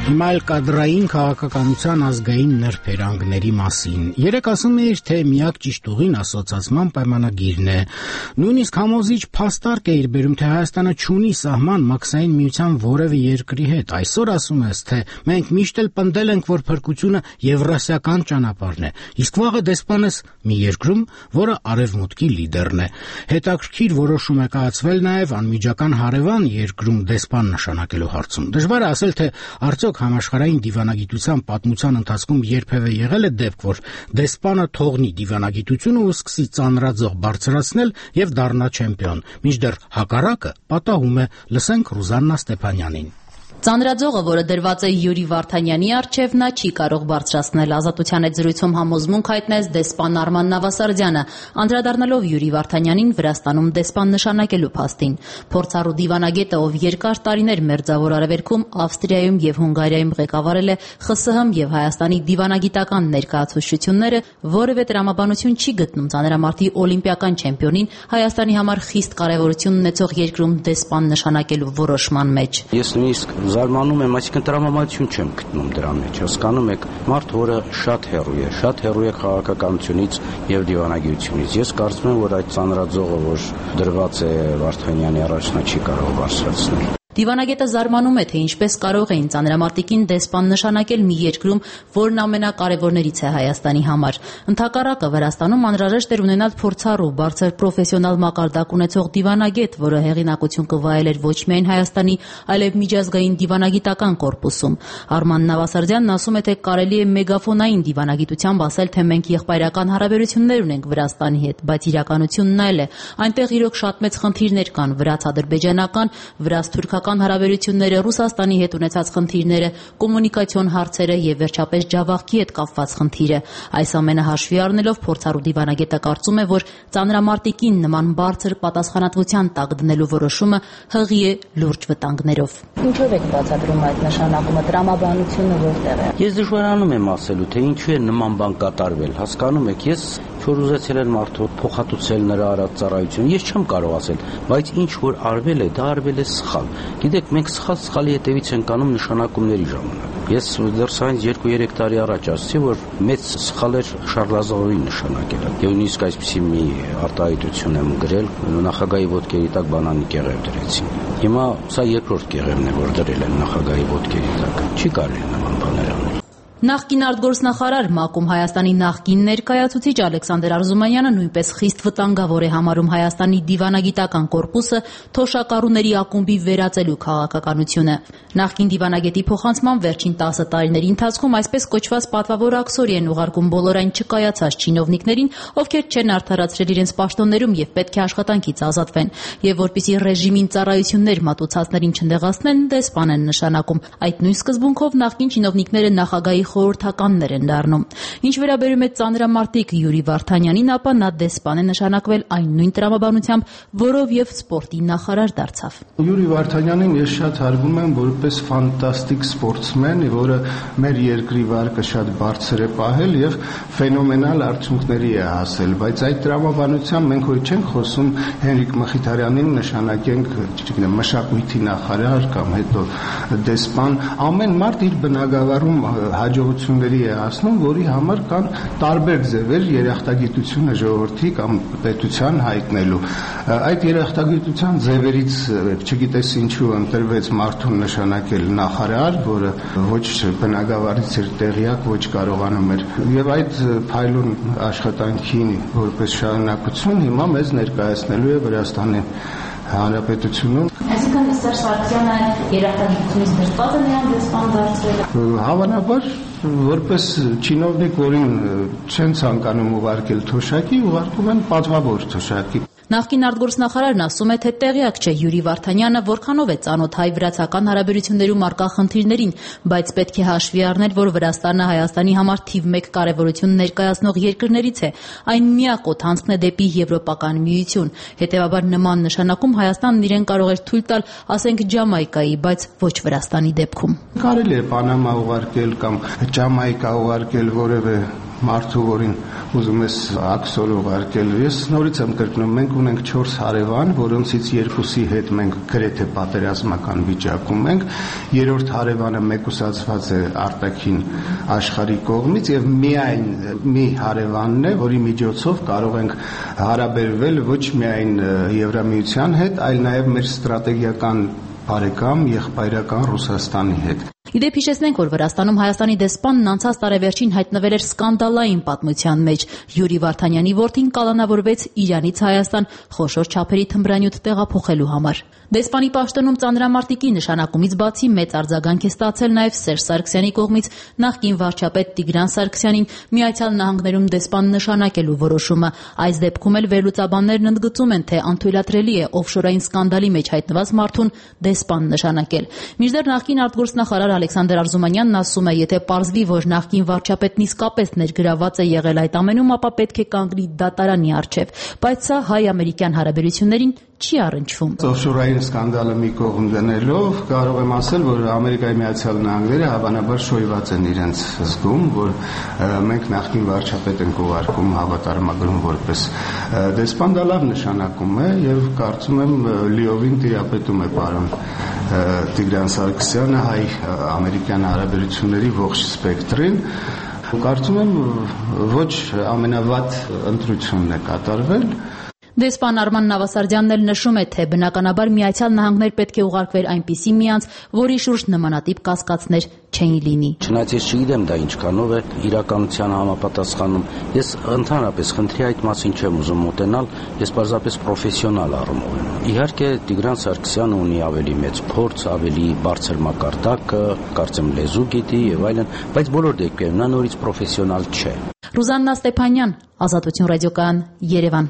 Հիմա էլ կադրային քաղաքականության ազգային նրբերանգների մասին։ Երեք ասում էիր, թե միակ ճիշտ ուղին ասոցացման պայմանագիրն է։ Նույնիսկ համոզիչ փաստարկ էիր բերում, թե Հայաստանը չունի սահման մաքսային միության որևէ երկրի հետ։ Այսօր ասում ես, թե մենք միշտ էլ պնդել ենք, որ փրկությունը եվրասիական ճանապարհն է։ Իսկ վաղը դեսպան ես մի երկրում, որը արևմուտքի լիդերն է։ Հետաքրքիր որոշում է կայացվել նաև անմիջական հարևան երկրում դեսպան նշանակելու հարցում։ Դժվար է ասել, թե արդյոք համաշխարհային դիվանագիտության պատմության ընթացքում երբևէ եղել է դեպք, որ դեսպանը թողնի դիվանագիտությունը ու սկսի ծանրաձող բարձրացնել եւ դառնա չեմպիոն։ Մինչդեռ հակառակը պատահում է, լսենք Ռուզաննա Ստեփանյանին։ Ծանրաձողը, որը դրված է Յուրի Վարդանյանի առջև, նա չի կարող բարձրացնել։ Ազատության այդ զրույցում համոզմունք հայտնեց դեսպան Արման Նավասարդյանը, անդրադառնալով Յուրի Վարդանյանին Վրաստանում դեսպան նշանակելու փաստին։ Փորձառու դիվանագետը, ով երկար տարիներ Մերձավոր Արևելքում, Ավստրիայում եւ Հունգարիայում ղեկավարել է ԽՍՀՄ եւ Հայաստանի դիվանագիտական ներկայացուցչությունները, որևէ տրամաբանություն չի գտնում ծանրամարտի օլիմպիական չեմպիոնին Հայաստանի համար խիստ կարեւորություն ունեցող երկրում դեսպան նշանակելու որոշման մեջ։ Ես նույնիսկ զարմանում եմ, այսինքն տրամաբանություն չեմ գտնում դրա մեջ։ Հասկանում եք, մարդ, որը շատ հեռու է, շատ հեռու է քաղաքականությունից եւ դիվանագիտությունից։ Ես կարծում եմ, որ այդ ծանրաձողը, որ դրված է Վարդանյանի առաջ, նա չի կարող բարձրացնել։ Դիվանագետը զարմանում է, թե ինչպես կարող էին ծանրամարտիկին դեսպան նշանակել մի երկրում, որն ամենակարևորներից է Հայաստանի համար։ Ընդհակառակը Վրաստանում անհրաժեշտ էր ունենալ փորձառու, բարձր պրոֆեսիոնալ մակարդակ ունեցող դիվանագետ, որը հեղինակություն կվայելեր ոչ միայն Հայաստանի, այլև միջազգային դիվանագիտական կորպուսում։ Արման Նավասարդյանն ասում է, թե կարելի է մեգաֆոնային դիվանագիտությամբ ասել, թե մենք եղբայրական հարաբերություններ ունենք Վրաստանի հետ, բայց իրականությունն այլ է։ Այնտեղ իրոք շատ մեծ խնդիրներ կան՝ վրաց-ադրբեջանական, վրաց-թուրքական հարաբերությունները, Ռուսաստանի հետ ունեցած խնդիրները, կոմունիկացիոն հարցերը եւ վերջապես Ջավախքի հետ կապված խնդիրը։ Այս ամենը հաշվի առնելով փորձառու դիվանագետը կարծում է, որ ծանրամարտիկին նման բարձր պատասխանատվության տակ դնելու որոշումը հղի է լուրջ վտանգներով։ Ինչով եք բացատրում այդ նշանակումը, տրամաբանությունը որտեղ է։ Ես դժվարանում եմ ասելու, թե ինչու է նման բան կատարվել։ Հասկանում եք, ես որ ուզեցել են մարդու փոխհատուցել նրա արած ծառայությունը, ես չեմ կարող ասել, բայց ինչ որ արվել է, դա արվել է սխալ։ Գիտեք, մենք սխալ սխալի հետևից ենք անում նշանակումների ժամանակ։ Ես դեռ սրանից երկու-երեք տարի առաջ ասացի, որ մեծ սխալ էր Շարլազովի նշանակելը։ Եվ նույնիսկ այսպիսի մի արտահայտություն եմ գրել, նախագահի ոտքերի տակ բանանի կեղև դրեցին։ Հիմա սա երկրորդ կեղևն է, որ դրել են նախագահի ոտքերի տակ։ Չի կարելի նման բաներ անել։ Նախկին արտգործնախարար ՄԱԿ-ում Հայաստանի նախկին ներկայացուցիչ Ալեքսանդր Արզումանյանը նույնպես խիստ վտանգավոր է համարում Հայաստանի դիվանագիտական կորպուսը թոշակառուների ակումբի վերածելու քաղաքականությունը։ Նախկին դիվանագետի փոխանցման վերջին տասը տարիների ընթացքում այսպես կոչված պատվավոր աքսորի են ուղարկում բոլոր այն չկայացած չինովնիկներին, ովքեր չեն արդարացրել իրենց պաշտոններում եւ պետք է աշխատանքից ազատվեն, եւ որպիսի ռեժիմին ծառայություններ մատուցածներին չնեղացնեն, դեսպան են նշանակում։ Այդ նույն սկզբունքով նախկին չինովնիկները նախագահի խորհրդականներ են դառնում։ Ինչ վերաբերում է ծանրամարտիկ Յուրի Վարդանյանին, ապա նա դեսպան է նշանակվել այն նույն տրամաբանությամբ, որով եւ սպորտի նախարար դարձավ։ Յուրի Վարդանյանին ես շատ հարգում եմ որպես ֆանտաստիկ սպորտսմեն, որը մեր երկրի վարկը շատ բարձր է պահել եւ ֆենոմենալ արդյունքների է հասել, բայց այդ տրամաբանությամբ մենք որ չենք խոսում Հենրիկ Մխիթարյանին նշանակենք, չգիտեմ, մշակույթի նախարար կամ հետո դեսպան, ամեն մարդ իր բնակավարում հաջողությունների է հասնում, որի համար կան տարբեր ձևեր երախտագիտությունը ժողովրդի կամ պետության հայտնելու։ Այդ երախտագիտության ձևերից չգիտես ինչու ընտրվեց մարդուն նշանակել նախարար, որը ոչ բնակավարից էր տեղյակ, ոչ կարողանում էր։ Եվ այդ փայլուն աշխատանքին որպես շարունակություն հիմա մեզ ներկայացնելու է Վրաստանի Հանրապետությունում։ Այսինքն Սերժ Սարգսյանը երախտագիտությունից դրված է նրան դեսպան դարձրել։ Հավանաբար որպես չինովնիկ, որին չեն ցանկանում ուղարկել թոշակի, ուղարկում են պատվավոր թոշակի։ Նախկին արտգործնախարարն ասում է, թե տեղյակ չէ Յուրի Վարդանյանը որքանով է ծանոթ հայ-վրացական հարաբերություններում առկա խնդիրներին, բայց պետք է հաշվի առնել, որ Վրաստանը Հայաստանի համար թիվ մեկ կարևորություն ներկայացնող երկրներից է, այն միակ օդանցքն է դեպի Եվրոպական միություն։ Հետևաբար նման նշանակում Հայաստանն իրեն կարող էր թույլ տալ, ասենք Ջամայկայի, բայց ոչ Վրաստանի դեպքում։ Կարելի է Պանամա ուղարկել կամ Ջամայկա ուղարկել որևէ մարդու, որին ուզում ես աքսոր ուղարկել։ Ես նորից եմ կրկնում, մենք ունենք չորս հարևան, որոնցից երկուսի հետ մենք գրեթե պատերազմական վիճակում ենք։ Երրորդ հարևանը մեկուսացված է արտաքին աշխարհի կողմից եւ միայն մի հարևանն է, որի միջոցով կարող ենք հարաբերվել ոչ միայն Եվրամիության հետ, այլ նաեւ մեր ստրատեգիական բարեկամ եղբայրական Ռուսաստանի հետ։ Իդեպ հիշեցնենք, որ Վրաստանում Հայաստանի դեսպանն անցած տարեվերջին հայտնվել էր սկանդալային պատմության մեջ։ Յուրի Վարդանյանի որդին կալանավորվեց Իրանից Հայաստան խոշոր չափերի թմրանյութ տեղափոխելու համար։ Դեսպանի պաշտոնում ծանրամարտիկի նշանակումից բացի մեծ արձագանք է ստացել նաև Սերժ Սարգսյանի կողմից նախկին վարչապետ Տիգրան Սարգսյանին Միացյալ Նահանգներում դեսպան նշանակելու որոշումը։ Այս դեպքում էլ վերլուծաբաններն ընդգծում են, թե անթույլատրելի է օֆշորային սկանդալի մեջ հայտնված մարդուն դեսպան նշանակել։ Մինչդեռ նախկին արտգործնախարար Ալեքսանդր Արզումանյանն ասում է, եթե պարզվի, որ նախկին վարչապետն իսկապես ներգրավված է եղել այդ ամենում, ապա պետք է կանգնի դատարանի առջև, բայց սա հայ-ամերիկյան հարաբերություններին չի առնչվում։ Օֆշորային սկանդալը մի կողմ դնելով կարող եմ ասել, որ Ամերիկայի Միացյալ Նահանգները հավանաբար շոյված են իրենց զգում, որ մենք նախկին վարչապետ ենք ուղարկում հավատարմագրում որպես դեսպան, դա լավ նշանակում է եւ կարծում եմ լիովին տիրապետում է պարոն Տիգրան Սարգսյանը հայ-ամերիկյան հարաբերությունների ողջ սպեկտրին։ Կարծում եմ ոչ ամենավատ ընտրությունն է կատարվել։ Դեսպան Արման Նավասարդյանն էլ նշում է, թե բնականաբար Միացյալ Նահանգներ պետք է ուղարկվեր այնպիսի միանց, որի շուրջ նմանատիպ կասկածներ չէին լինի։ Չնայած ես չգիտեմ դա ինչքանով է իրականության համապատասխանում, ես ընդհանրապես խնդրի այդ մասին չեմ ուզում մոտենալ, ես պարզապես պրոֆեսիոնալ առումով եմ։ Իհարկե Տիգրան Սարգսյանը ունի ավելի մեծ փորձ, ավելի բարձր մակարդակ, կարծեմ լեզու գիտի եւ այլն, բայց բոլոր դեպքերում նա նորից պրոֆեսիոնալ չէ։ Ռուզաննա Ստեփանյան, Ազատություն ռադիոկայան, Երևան։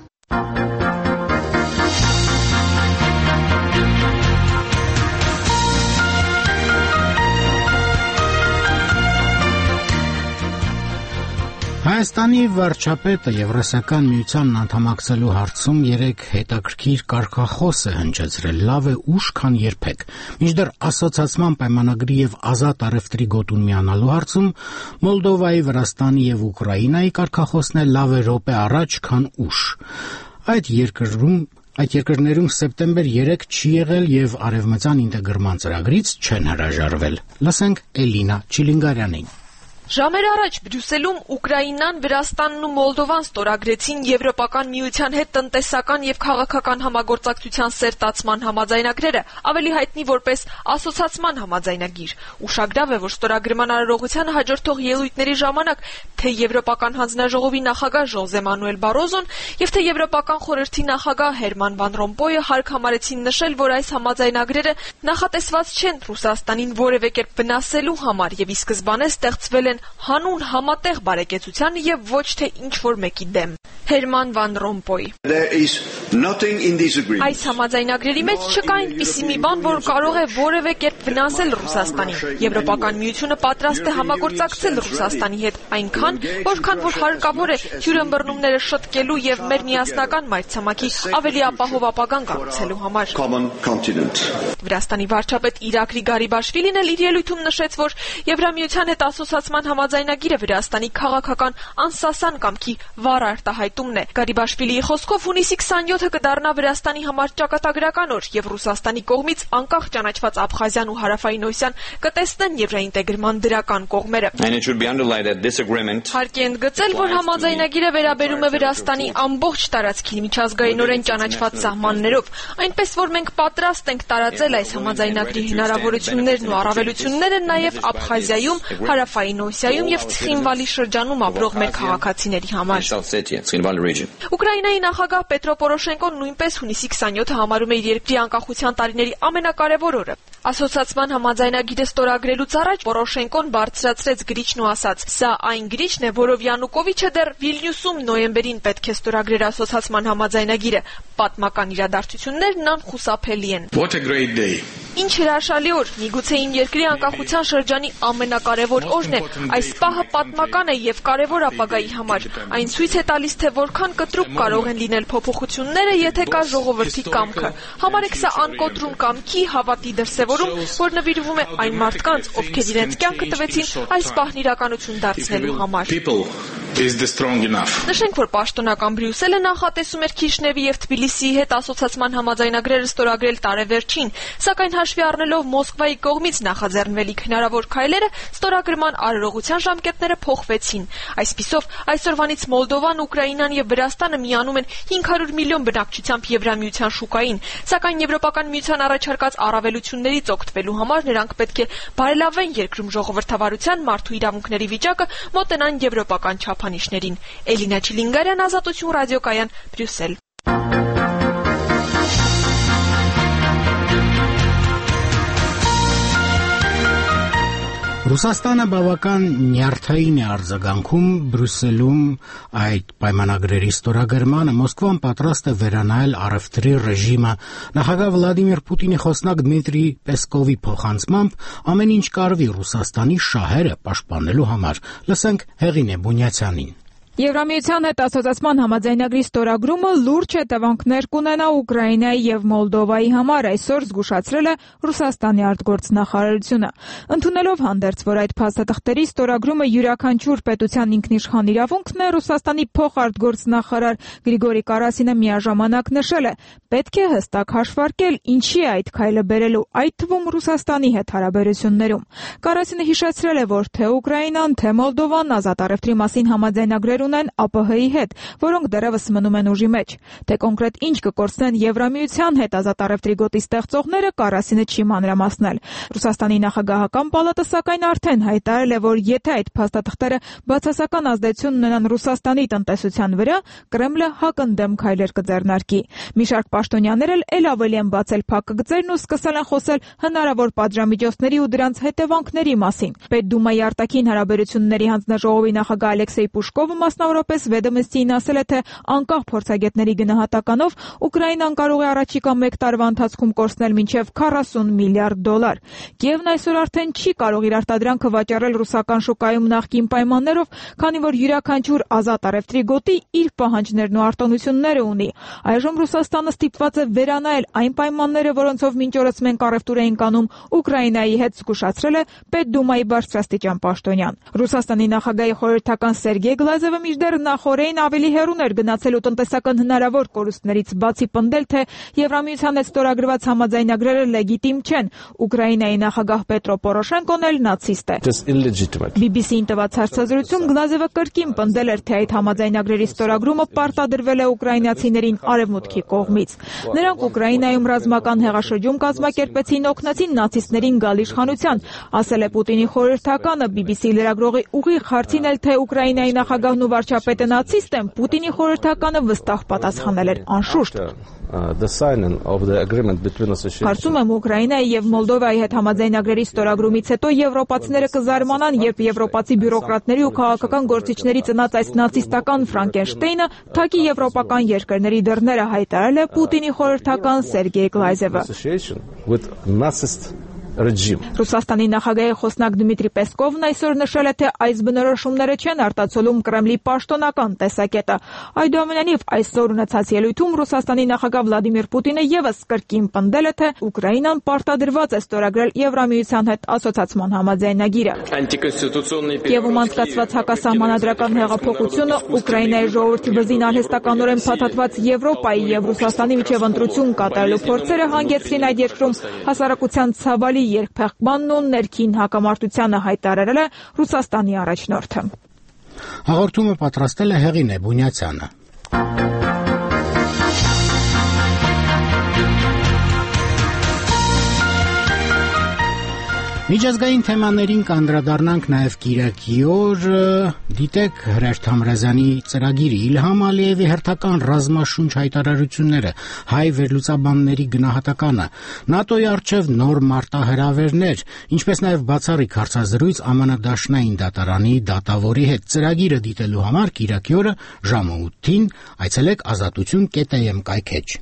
Հայաստանի վարչապետը Եվրասիական միությանն անդամակցելու հարցում երեք հետաքրքիր կարգախոս է հնչեցրել՝ լավ է ուշ, քան երբեք։ Մինչդեռ ասոցիացման պայմանագրի եւ ազատ առևտրի գոտուն միանալու հարցում Մոլդովայի, Վրաստանի եւ Ուկրաինայի կարգախոսն է՝ լավ է րոպե առաջ, քան ուշ։ Այդ երկրում Այդ երկրներում սեպտեմբեր երեք չի եղել եւ արևմտյան ինտեգրման ծրագրից չեն հրաժարվել։ Լսենք Էլինա Չիլինգարյանին։ Ժամեր առաջ Բրյուսելում Ուկրաինան, Վրաստանն ու Մոլդովան ստորագրեցին Եվրոպական միության հետ տնտեսական եւ քաղաքական համագործակցության սերտացման համաձայնագրերը, ավելի հայտնի որպես ասոցիացման համաձայնագիր։ Ուշագրավ է, որ ստորագրման արարողությանը հաջորդող ելույթների ժամանակ թե Եվրոպական հանձնաժողովի նախագահ Ժոզե Մանուել Բարոզոն եւ թե Եվրոպական խորհրդի նախագահ Հերման վան Ռոմպոյը հարկ համարեցին նշել, որ այս համաձայնագրերը նախատեսված չեն Ռուսաստանին որևէ կերպ վնասելու համար եւ ի սկզբանե ստեղծվել են հանուն համատեղ բարեկեցության եւ ոչ թե ինչ-որ մեկի դեմ։ Հերման վան Ռոմպոյ. Այս համաձայնագրերի մեջ չկա այնպիսի մի բան, որ կարող է որևէ կերպ վնասել Ռուսաստանին։ Եվրոպական միությունը պատրաստ է համագործակցել Ռուսաստանի հետ այնքան, որքան որ հարկավոր է թյուրըմբռնումները շտկելու եւ մեր միասնական մայրցամաքի ավելի ապահով ապագան կառուցելու համար։ Վրաստանի վարչապետ Իրակլի Գարիբաշվիլին էլ իր ելույթում նշեց, որ Եվրամիության հետ ասոցիացման համաձայնագիրը Վրաստանի քաղաքական անսասան կամքի վառ արտահայտումն է։ Գարիբաշվիլիի խոսքով հունիսի քսաներկուը կդառնա Վրաստանի համար ճակատագրական օր եւ Ռուսաստանի կողմից անկախ ճանաչված Աբխազիան ու Հարավային Օսիան կտեսնեն եվրոինտեգրման դրական կողմերը։ Հարկ է ընդգծել, որ համաձայնագիրը վերաբերում է Վրաստանի ամբողջ տարածքին միջազգայինորեն ճանաչված սահմաններով, այնպես որ մենք պատրաստ ենք տարածել այս համաձայնագրի հնարավորություններն ու առավելությունները նաեւ Աբխազիայում, Հարավային Օսիայում եւ Ցխինվալի շրջանում ապրող մեր քաղաքացիների համար։ Ուկրաինայի նախագահ Պետրո Պորոշենկոն նույնպես հունիսի քսաներկուը համարում է իր երկրի անկախության տարիների ամենակարևոր օրը։ Ասոցիացման համաձայնագիրը ստորագրելուց առաջ Պորոշենկոն բարձրացրեց գրիչն ու ասաց. «Սա այն գրիչն է, որով Յանուկովիչը դեռ Վիլնյուսում նոյեմբերին պետք է ստորագրեր ասոցիացման համաձայնագիրը։ Պատմական իրադարձություններն անխուսափելի են»։ Ինչ հրաշալի օր, միգուցե իմ երկրի անկախության շրջանի ամենակարևոր օրն է։ Այս պահը պատմական է եւ կարևոր ապագայի համար։ Այն ցույց է տալիս, թե որքան կտրուկ կարող են լինել փոփոխությունները, եթե կա ժողովրդի կամքը։ Համարեք սա անկոտրում կամքի, հավատի դրսևորում, որ նվիրվում է այն մարդկանց, ովքեր իրենց կյանքը տվեցին այս պահն իրականություն դարձնելու համար։ is the strong enough. Նշենք, որ պաշտոնական Բրյուսելը նախատեսում էր Քիշնևի եւ Թբիլիսիի հետ ասոցիացիան համաձայնագրերը ստորագրել տարեվերջին, սակայն հաշվի առնելով Մոսկվայի կողմից նախաձեռնվելիք հնարավոր քայլերը, ստորագրման արարողության ժամկետները փոխվեցին։ Այսպիսով, այսօրվանից Մոլդովան, Ուկրաինան եւ Վրաստանը միանում են հինգ հարյուր միլիոն բնակչությամբ Եվրամիության շուկային, սակայն Եվրոպական միության առաջարկած առավելություններից օգտվելու համար նրանք պետք է բարելավեն երկրում ժողովրդավարության, մարդու իրավունքների վիճակը, մոտենան եվրոպական չափանիշներին։ Էլինա Չիլինգարյան, Ազատություն ռադիոկայան, Բրյուսել։ Ռուսաստանը բավական նյարդային է արձագանքում Բրյուսելում այդ պայմանագրերի ստորագրմանը, Մոսկվան պատրաստ է վերանայել առևտրի ռեժիմը։ Նախագահ Վլադիմիր Պուտինի խոսնակ Դմիտրի Պեսկովի փոխանցմամբ ամեն ինչ կարվի Ռուսաստանի շահերը պաշտպանելու համար։ Լսենք Հեղինե Բունյացյանին։ Եվրամիության հետ ասոցիացման համաձայնագրի ստորագրումը լուրջ հետևանքներ կունենա Ուկրաինայի եւ Մոլդովայի համար, այսօր զգուշացրել է Ռուսաստանի արտգործնախարարությունը։ Ընդունելով հանդերձ, որ այդ փաստաթղթերի ստորագրումը յուրաքանչյուր պետության ինքնիշխան իրավունքն է, Ռուսաստանի փոխարտգործնախարար Գրիգորի Կարասինը միաժամանակ նշել է. պետք է հստակ հաշվարկել, ինչի է այդ քայլը բերելու, այդ թվում Ռուսաստանի հետ հարաբերություններում։ Կարասինը հիշեցրել է, որ թե Ուկրաինան, թե Մոլդովան ազատ առևտրի մասին համաձայնագրեր ունեն ԱՊՀ-ի հետ, որոնք դեռևս մնում են ուժի մեջ։ Թե կոնկրետ ինչ կկորցնեն Եվրամիության հետ ազատ առևտրի գոտի ստեղծողները, Կարասինը չի մանրամասնել։ Ռուսաստանի նախագահական պալատը սակայն արդեն հայտարարել է, որ եթե այդ փաստաթղթերը բացասական ազդեցություն ունենան Ռուսաստանի տնտեսության վրա, Կրեմլը հակընդդեմ քայլեր կձեռնարկի։ Մի շարք պաշտոնյաներ էլ ավելի են բացել փակագծերն ու սկսել են խոսել հնարավոր պատժամիջոցների ու դրանց հետևանքների մասին։ Պետդումայի արտաքին հարաբերությունների հանձնաժողովի նախագահ Ալեքսեյ Պուշկովը մասնավորապես Վեդոմստիին ասել է, թե անկախ փորձագետների գնահատականով Ուկրաինան կարող է առաջիկա մեկ տարվա ընթացքում կորցնել մինչև քառասուն միլիարդ դոլար։ Կիևն այսօր արդեն չի կարող իր արտադրանքը վաճառել ռուսական շուկայում նախկին պայմաններով, քանի որ յուրաքանչյուր ազատ առևտրի գոտի իր պահանջներն ու արտոնությունները ունի։ Այժմ Ռուսաստանը ստիպված է վերանայել այն պայմանները, որոնցով մինչ օրս մենք առևտուր էինք անում Ուկրաինայի հետ, զգուշացրել է Պետդումայի բարձրաստիճան պաշտոնյան։ Ռուսաստանի նախագահի խորհրդական Սերգեյ Գլազևը մինչդեռ նախորդին ավելի հեռուն էր գնացել ու տնտեսական հնարավոր կորուստներից բացի պնդել, թե Եվրամիության հետ ստորագրված համաձայնագրերը լեգիտիմ չեն։ Ուկրաինայի նախագահ Պետրո Պորոշենկոն էլ նացիստ է։ բի բի սի-ին տված հարցազրույցում Գլազևը կրկին պնդել էր, թե այդ համաձայնագրերի ստորագրումը պարտադրվել է ուկրաինացիներին արևմուտքի կողմից։ Նրանք Ուկրաինայում ռազմական հեղաշրջում կազմակերպեցին, օգնեցին նացիստներին գալ իշխանության, ասել է Պուտինի խորհրդականը։ բի բի սի լրագրողի ուղիղ հարցին էլ, թե Ուկրաինայի նախագահն ու վարչապետը նացիստ են, Պուտինի խորհրդականը վստահ պատասխանել էր՝ անշուշտ։ Կարծում եմ Ուկրաինայի եւ Մոլդովայի հետ համաձայնագրերի ստորագրումից հետո եվրոպացիները կզարմանան, երբ եվրոպացի բյուրոկրատների ու քաղաքական գործիչների ծնած այս նացիստական Ֆրանկենշտեյնը թակի եվրոպական երկրների դռները, հայտարարել է Պուտինի խորհրդական Սերգեյ Գլազևը։ Ռուսաստանի նախագահի խոսնակ Դմիտրի Պեսկովն այսօր նշել է, թե այս բնորոշումները չեն արտացոլում Կրեմլի պաշտոնական տեսակետը։ Այդուամենայնիվ, այսօր ունեցած ելույթում Ռուսաստանի նախագահ Վլադիմիր Պուտինը եւս կրկին պնդել է, թե Ուկրաինան պարտադրված է ստորագրել Եվրամիության հետ ասոցիացման համաձայնագիրը։ Կիևում անցկացված հակասահմանադրական հեղափոխությունը, Ուկրաինայի ժողովրդի վզին արհեստականորեն փաթաթված Եվրոպայի եւ Ռուսաստանի միջև ընտրություն կատարելու փորձերը հանգեցրին այդ երկրում հասարակության ցավալի երկփեղկմանն ու ներքին հակամարտությանը, հայտարարել է Ռուսաստանի առաջնորդը։ Հաղորդումը պատրաստել է Հեղինե Բունյացյանը։ Միջազգային թեմաներին կանդրադառնանք նաև Կիրակի օր, դիտեք Հրաշք Համրազյանի ծրագիրը, Իլհամ Ալիևի հերթական ռազմաշունչ հայտարարությունները, հայ վերլուծաբանների գնահատականը, ՆԱՏՕ-ի առջև նոր մարտահրավերներ, ինչպես նաև բացառիկ հարցազրույց Է Մ Ն Դաշնային դատարանի դատավորի հետ։ Ծրագիրը դիտելու համար Կիրակի օրը ժամը ութին այցելեք ազատություն կետ է էմ կայքեջ։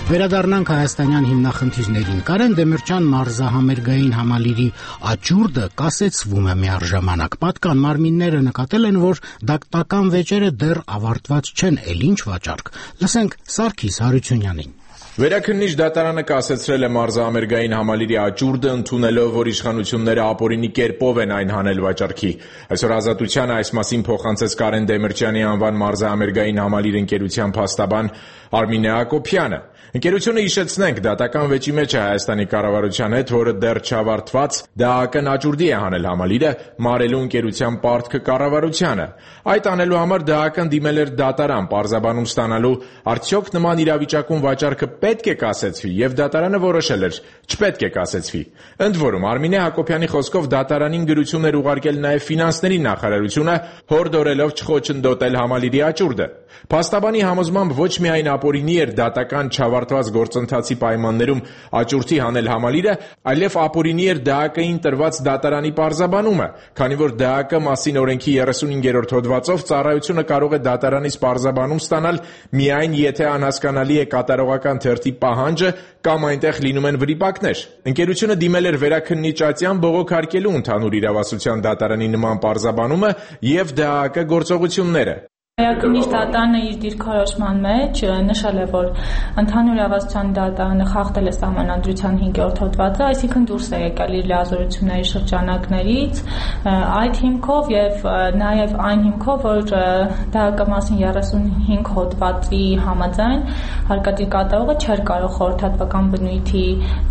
Վերադառնանք հայաստանյան հիմնախնդիրներին։ Կարեն Դեմիրճյան մարզահամերգային համալիրի աճուրդը կասեցվում է միառժամանակ։ Պատկան մարմինները նկատել են, որ դատական վեճերը դեռ ավարտված չեն, էլ ինչ վաճառք։ Լսենք Սարգիս Հարությունյանին։ Վերաքննիչ դատարանը կասեցրել է մարզահամերգային համալիրի աճուրդը, ընդունելով, որ իշխանությունները ապօրինի կերպով են այն հանել վաճառքի։ Այսօր Ազատությանը այս մասին փոխանցեց Կարեն Դեմիրճյանի անվան մարզահամերգային համալիր ընկերության փաստաբան Արմինե Հակոբյանը։ Ընկերությունը, հիշեցնենք, դատական վեճի մեջ է Հայաստանի կառավարության հետ, որը դեռ չավարտված ԴԱԱԿ-ն աճուրդի է հանել համալիրը, մարելու ընկերության պարտքը կառավարությանը։ Այդ անելու համար ԴԱԱԿ-ն դիմել էր դատարան, պարզաբանում ստանալու, արդյոք նման իրավիճակում վաճառքը պետք է կասեցվի, եւ դատարանը որոշել էր չպետք է կասեցվի։ Ընդ որում, Արմինե Հակոբյանի խոսքով դատարանին գրություն էր ուղարկել նաեւ ֆինանսների նախարարությունը, հորդորելով չխոչընդոտել համալիրի աճուրդը։ Փաստաբանի համոզմամբ ոչ միայն ապօրինի էր դատական չավարտված գործընթացի պայմաններում աճուրդի հանել համալիրը, այլև ապօրինի էր ԴԱԱԿ-ին տրված դատարանի պարզաբանումը, քանի որ ԴԱԱԿ մասին օրենքի երեսունհինգերորդ հոդվածով ծառայությունը կարող է դատարանից պարզաբանում ստանալ միայն եթե անհասկանալի է կատարողական թերթի պահանջը կամ այնտեղ լինում են վրիպակներ։ Ընկերությունը դիմել էր վերաքննիչ Ատյան բողոքարկելու ընդհանուր իրավասության դատարանի նման պարզաբանումը եւ ԴԱԱԿ գործողությունները։ Վերաքննիչ դատարանը իր դիրքորոշման մեջ նշել է, որ ընդհանուր իրավասության դատարանը խախտել է սահմանադրության հինգերորդ հոդվածը, այսինքն դուրս է եկել իր լիազորությունների շրջանակներից, այդ հիմքով եւ նաեւ այն հիմքով, որ ԴԱԱԿ մասին երեսունհինգ հոդվածի համաձայն հարկադիր կատարողը չէր կարող խորհրդատվական բնույթի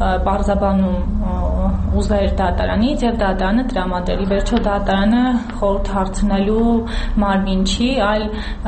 պարզաբանում ուզել դատարանից եւ դատարանը տրամադրել։ Ի վերջո դատարանը խորհուրդ հարցնելու մարմին չի, այլ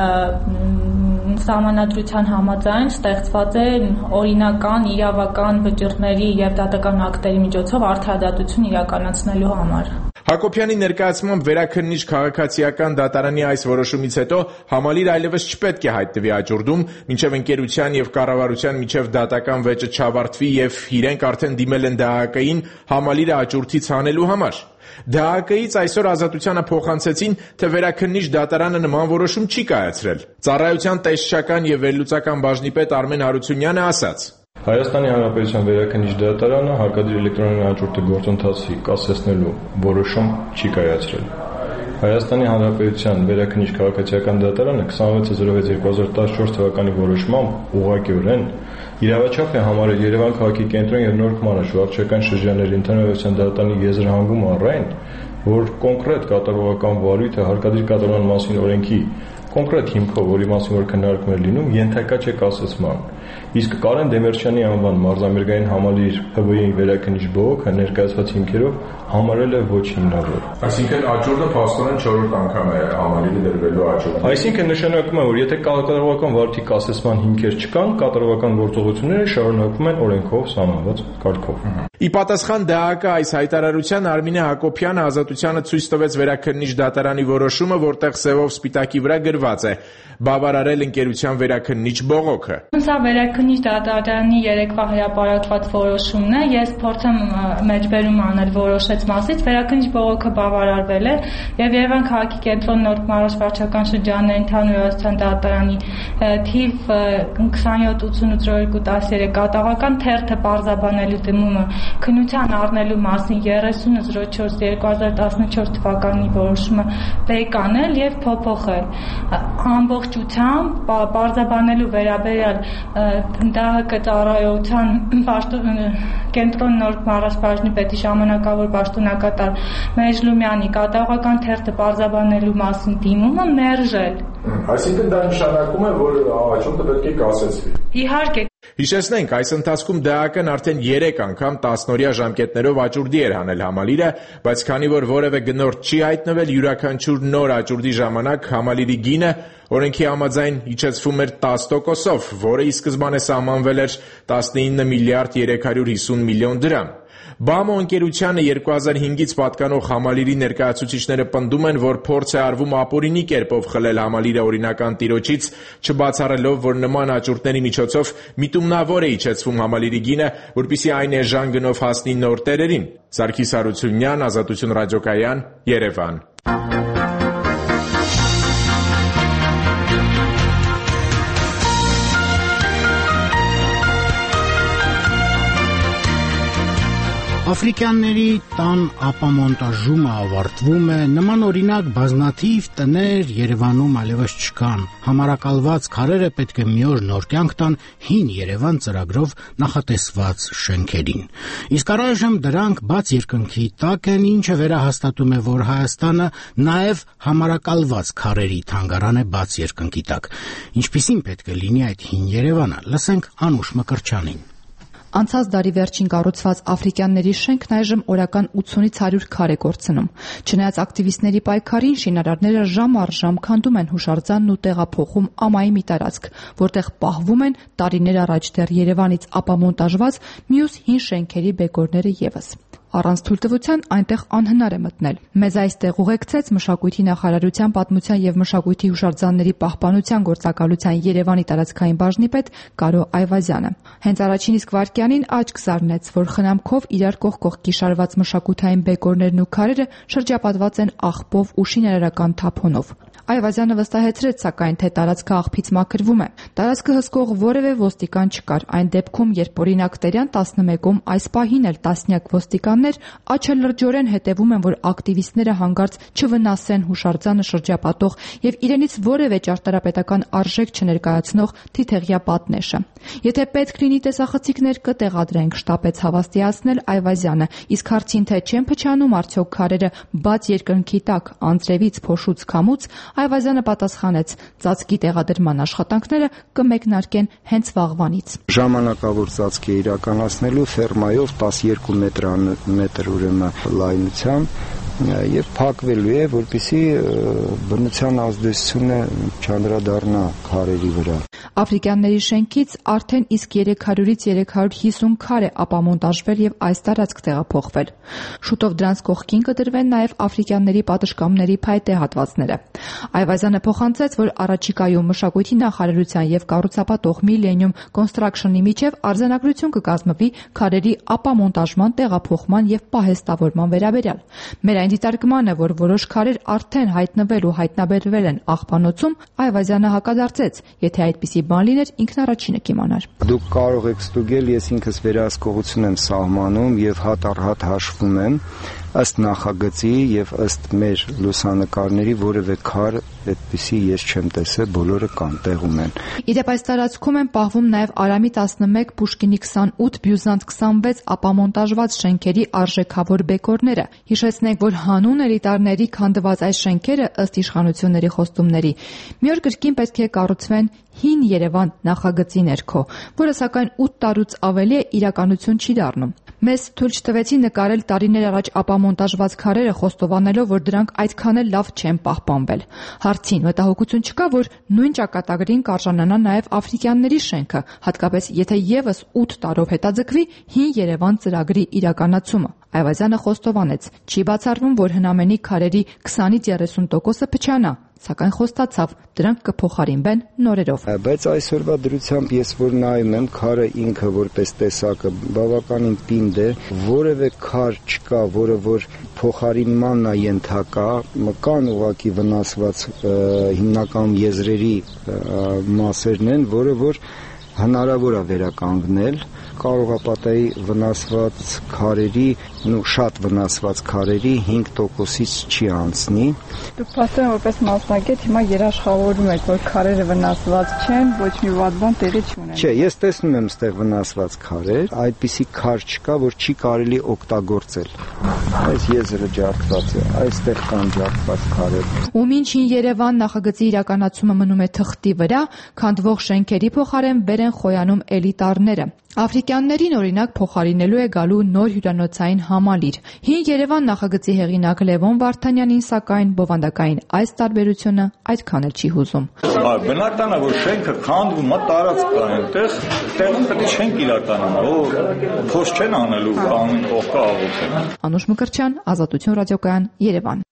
սահմանադրության համաձայն ստեղծված է օրինական իրավական վճիռների եւ դատական ակտերի միջոցով արդարադատություն իրականացնելու համար։ Հակոբյանի ներկայացմամբ վերաքննիչ քաղաքացիական դատարանի այս որոշումից հետո համալիրը այլևս չպետք է հայտնվի աճուրդում, մինչև ընկերության եւ կառավարության միջև դատական վեճը չավարտվի եւ իրենք արդեն դիմել են ԴԱԱԿ-ին համալիրը աճուրդից հանելու համար։ ԴԱԱԿ-ից այսօր Ազատությանը փոխանցեցին, թե վերաքննիչ դատարանը նման որոշում չի կայացրել։ Ծառայության տեսչական եւ վերլուծական բաժնի պետ Արմեն Հարությունյանը ասաց. Հայաստանի Հանրապետության վերաքննիչ դատարանը հարկադիր էլեկտրոնային աճուրդի գործընթացի կասեցնելու որոշում չի կայացրել։ Հայաստանի Հանրապետության վերաքննիչ քաղաքացիական դատարանը քսանվեց զրոյից երկու հազար տասնչորս թվականի որոշմամբ ուղղակիորեն իրավաչափ է համարել Երևան քաղաքի կենտրոն եւ Նոր Քմանաշ վարչական շրջանների ընդհանրության դատարանի եզրահանգում առայն, որ կոնկրետ կատարողական վարույթը հարկադիր կատարման մասին օրենքի կոնկրետ հիմքով, որի մասին որ քննարկում էր լինում, ենթակա չէ կասեցման։ Իսկ Կարեն Դեմիրճյանի անվան մարզամերգային համալիր Փ V I-ի վերաքննիչ բողոքը ներկայացված հիմքերով համարել է ոչ հիմնավոր։ Այսինքն աճուրդը փաստորեն չորրորդ անգամ է համալիրի դրվելու աճուրդ։ Այսինքն նշանակում է, որ եթե կատարողական վարույթի կասեցման հիմքեր չկան, կատարողական գործողությունները շարունակվում են օրենքով սահմանված կարգով։ Ի պատասխան ԴԱԱԿ այս հայտարարության Արմինե Հակոբյանը Ազատությանը ցույց տվեց վերաքննիչ դատարանի որոշումը, որտեղ սևով սպիտակի վրա գրված է. բավարարել ընկերության վերաքննիչ բողոքը։ Սա վերաքննիչ դատարանի երեկվա հրապարակված որոշումն է, ես փորձեմ մեջբերում անել որոշեց մասից, վերաքննիչ բողոքը բավարարվել է եւ Երևան քաղաքի կենտրոն Նոր Քմանաշ վարչական շրջանների ընդհանուր իրավասության դատարանի թիվ քսանյոթ ութսունութ զրո երկու տասներեք կատաղական թերթը պարզաբանելու դիմումը քննության առնելու մասին երեսուն զրո չորս երկու հազար տասնչորս թվականի որոշումը բեկանել եւ փոփոխել ամբողջությամբ պարզաբանելու վերաբերյալ ԴԱԱԿ ծառայության կենտրոն Նոր Քմանաշ բաժնի պետի ժամանակավոր պաշտոնակատար Մեջլումյանի կատաղական թերթը պարզաբանելու մասին դիմումը մերժել։ Այսինքն դա նշանակում է, որ աճուրդը պետք է կասեցվի։ Իհարկե։ Հիշեցնենք, այս ընթացքում ԴԱԱԿ-ն արդեն երեք անգամ տասնօրյա ժամկետներով աճուրդի էր հանել համալիրը, բայց քանի որ որևէ գնորդ չի հայտնվել, յուրաքանչյուր նոր աճուրդի ժամանակ համալիրի գինը օրենքի համաձայն իջեցվում էր տասը տոկոսով, որը ի սկզբանե սահմանվել էր տասնինը միլիարդ երեք հարյուր հիսուն միլիոն դրամ։ Բամո ընկերությանը երկու հազար հինգից պատկանող համալիրի ներկայացուցիչները պնդում են, որ փորձ է արվում ապօրինի կերպով խլել համալիրը օրինական տիրոջից, չբացառելով, որ նման աճուրդների միջոցով միտումնավոր է իջեցվում համալիրի գինը, որպեսզի այն էժան գնով հասնի նոր տերերին։ Սարգիս Հարությունյան, Ազատություն ռադիոկայան, Երևան։ Աֆրիկյանների տան ապամոնտաժումը ավարտվում է, նման օրինակ բազմաթիվ տներ Երևանում այլևս չկան։ Համարակալված քարերը պետք է մի օր նոր կյանք տան հին Երևան ծրագրով նախատեսված շենքերին։ Իսկ առայժմ դրանք բաց երկնքի տակ են, ինչը վերահաստատում է, որ Հայաստանը նաև համարակալված քարերի թանգարան է բաց երկնքի տակ։ Ինչպիսին պետք է լինի այդ հին Երևանը, լսենք Անուշ Մկրտչյանին։ Անցած դարի վերջին կառուցված աֆրիկյանների շենքն այժմ օրական ութսունից հարյուր քար է կորցնում։ Չնայած ակտիվիստների պայքարին, շինարարները ժամ առ ժամ քանդում են հուշարձանն ու տեղափոխում ամայի մի տարածք, որտեղ պահվում են տարիներ առաջ դեռ Երևանից ապամոնտաժված մյուս հին շենքերի բեկորները ևս։ Առանց թույլտվության այնտեղ անհնար է մտնել։ Մեզ այստեղ ուղեկցեց Մշակույթի նախարարության պատմության եւ մշակույթի հուշարձանների պահպանության գործակալության Երևանի տարածքային բաժնի պետ Կարո Այվազյանը։ Հենց առաջին իսկ վայրկյանին աչք զարնեց, որ խնամքով իրար կողք կողքի շարված մշակութային բեկորներն ու քարերը շրջապատված են աղբով ու շինարարական թափոնով։ Այվազյանը վստահեցրեց, սակայն, թե տարածքը աղբից մաքրվում է։ Տարածքը հսկող որևէ ոստիկան չկար։ Այն դեպքում, երբ օրինակ Տերյան տասնմեկում այս պահին էլ տասնյակ ոստիկաններ աչալրջորեն հետևում են, որ ակտիվիստները հանկարծ չվնասեն հուշարձանը շրջապատող եւ իրենից որևէ ճարտարապետական արժեք չներկայացնող թիթեղյա պատնեշը։ Եթե պետք լինի տեսախցիկներ կտեղադրենք, շտապեց հավաստիացնել Այվազյանը, իսկ հարցին թե չեն փչանում արդյոք քարերը բաց երկնքի տակ անձրևից, փոշուց, քամուց, Այվազյանը պատասխանեց. ծածկի տեղադրման աշխատանքները կմեկնարկեն հենց վաղվանից։ Ժամանակավոր ծածկի իրականացնելու ֆերմայով տասներկու մետր ուրեմն լայնությամբ եւ փակվելու է, որպեսզի բնության ազդեցությունը չանդրադառնա քարերի վրա։ Աֆրիկյանների շենքից արդեն իսկ երեք հարյուրից երեք հարյուր հիսուն քար է ապամոնտաժվել եւ այս տարածք տեղափոխվել։ Շուտով դրանց կողքին կդրվեն նաեւ աֆրիկյանների պատշգամբների փայտե հատվածները։ Այվազյանը փոխանցեց, որ առաջիկայում մշակույթի նախարարության եւ կառուցապատող Millennium Construction-ի միջև արձանագրություն կկազմվի քարերի ապամոնտաժման, տեղափոխման եւ պահեստավորման վերաբերյալ։ Մեր այն դիտարկմանը, որ որոշ քարեր արդեն հայտնվել ու հայտնաբերվել են աղբանոցում, Այվազյանը հակադարձեց, եթե այդպիսի բան լիներ, ինքն առաջինը կիմանար։ Դուք կարող եք ստուգել, ես ինքս վերահսկողություն եմ սահմանում եւ հատ առ հատ հաշվում եմ ըստ նախագծի եւ ըստ մեր լուսանկարների որևէ քար այդպիսի ես չեմ տեսել, բոլորը կան, տեղում են։ Իդեպ այս տարածքում են պահվում նաեւ Արամի տասնմեկ, Պուշկինի քսանութ, Բյուզանդի քսանվեց ապամոնտաժված շենքերի արժեքավոր բեկորները։ Հիշեցնենք, որ հանուն էլիտարների քանդված այս շենքերը ըստ իշխանությունների խոստումների մի օր կրկին պետք է կառուցվեն հին Երևան նախագծի ներքո, որը սակայն ութ տարուց ավելի է իրականություն չի դառնում։ Մեզ թույլ չտվեցին նկարել տարիներ առաջ ապամոնտաժված քարերը, խոստովանելով, որ դրանք այդքան էլ լավ չեն պահպանվել։ Հարցին մտահոգություն չկա, որ նույն ճակատագրին կարժանանա նաև աֆրիկյանների շենքը, հատկապես եթե եւս ութ տարով հետաձգվի հին Երևան ծրագրի իրականացումը։ Այվազյանը խոստովանեց, չի բացառվում, որ հնամենի քարերի քսանից երեսուն տոկոսը փչանա, սակայն խոստացավ, դրանք կփոխարինվեն նորերով։ Բայց այսօրվա դրությամբ ես որ նայում եմ, քարը ինքը որպես տեսակը բավականին պինդ է, որևէ քար չկա, որը որ փոխարինմանն է ենթակա, կան ուղղակի վնասված հիմնական եզրերի մասերն են, որը որ հնարավոր է վերականգնել, կարող է պատահի վնասված քարերի, նու շատ վնասված քարերի հինգ տոկոսից չի անցնի։ Դուք փաստորեն որպես մասնագետ հիմա երաշխավորում եք, որ քարերը վնասված չեն, ոչ մի վատ բան տեղի չունեն։ Չէ, ես տեսնում եմ ստեղ վնասված քարեր, այդպիսի քար չկա, որ չի կարելի օգտագործել։ Այս եզրը ջարդված է, այստեղ կան ջարդված քարեր։ Ու մինչ հին Երևան նախագծի իրականացումը մնում է թղթի վրա, քանդվող շենքերի փոխարեն վեր են խոյանում էլիտարները։ Աֆրիկյաններին օրինակ փոխարինելու է գալու նոր հյուրանոցային համալիր։ Հին Երևան նախագծի հեղինակ Լևոն Վարդանյանին սակայն բովանդակային այս տարբերությունը այդքան էլ չի հուզում։ Բնական է, որ շենքը քանդվում է, տարածք կա այնտեղ, տեղում պետք է շենք իրականանա, որ փոս չեն անելու կանոն կողքը աղոթեն։ Անուշ Մկրտչյան, Ազատություն ռադիոկայան, Երևան։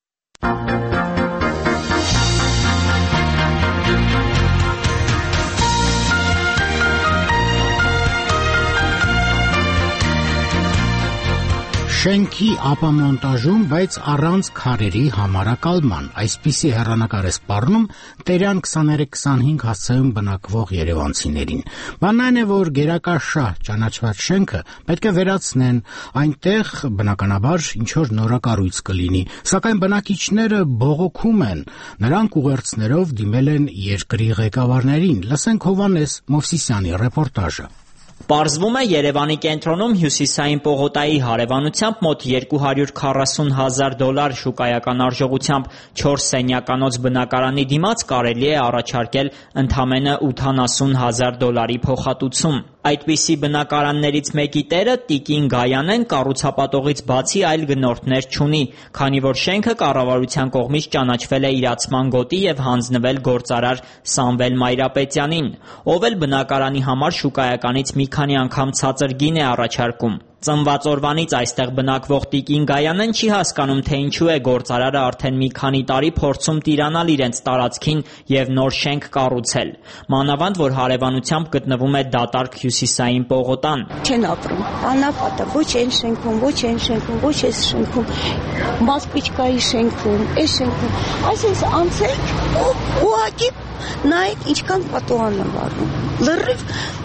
Շենքի ապամոնտաժում, բայց առանց քարերի համարակալման։ Այսպիսի հեռանկար է սպառնում Տերյան քսաներեք քսանհինգ հասցեում բնակվող երևանցիներին։ Բանն այն է, որ գերակաշահ ճանաչված շենքը պետք է վերացնեն, այնտեղ բնականաբար ինչ-որ նորակառույց կլինի, սակայն բնակիչները բողոքում են, նրանք ուղերձներով դիմել են երկրի ղեկավարներին։ Լսենք Հովհաննես Մովսիսյանի ռեպորտաժը։ Պարզվում է Երևանի կենտրոնում հյուսիսային պողոտայի հարևանությամբ մոտ երկու հարյուր քառասուն հազար դոլար շուկայական արժողությամբ չորս սենյականոց բնակարանի դիմաց կարելի է առաջարկել ընդամենը ութանասուն հազար դոլարի փոխհատուցում։ Այդպիսի բնակարաններից մեկի տերը Տիկին Գայանեն կառուցապատողից բացի այլ գնորդներ չունի, քանի որ շենքը կառավարության կողմից ճանաչվել է իրացման գոտի եւ հանձնվել գործարար Սամվել Մայրապետյանին, ով էլ բնակարանի համար շուկայականից մի քանի անգամ ցածր գին է առաջարկում։ Ծնված օրվանից այստեղ բնակվող Տիկին Գայանեն չի հասկանում, թե ինչու է գործարարը արդեն մի քանի տարի փորձում տիրանալ իրենց տարածքին եւ նոր շենք կառուցել։ Մանավանդ, որ հարևանությամբ գտնվում է դատարկ հյուսիսային պողոտան։ Չեն ապրում, անապատը, ոչ այն շենքում, ոչ այն շենքում, ոչ այս շենքում, Մասպիչկայի շենքում, այս շենքում, այսպես անցեք ու ուղղակի նայեք ինչքան պատուհան է վառում։ Լրիվ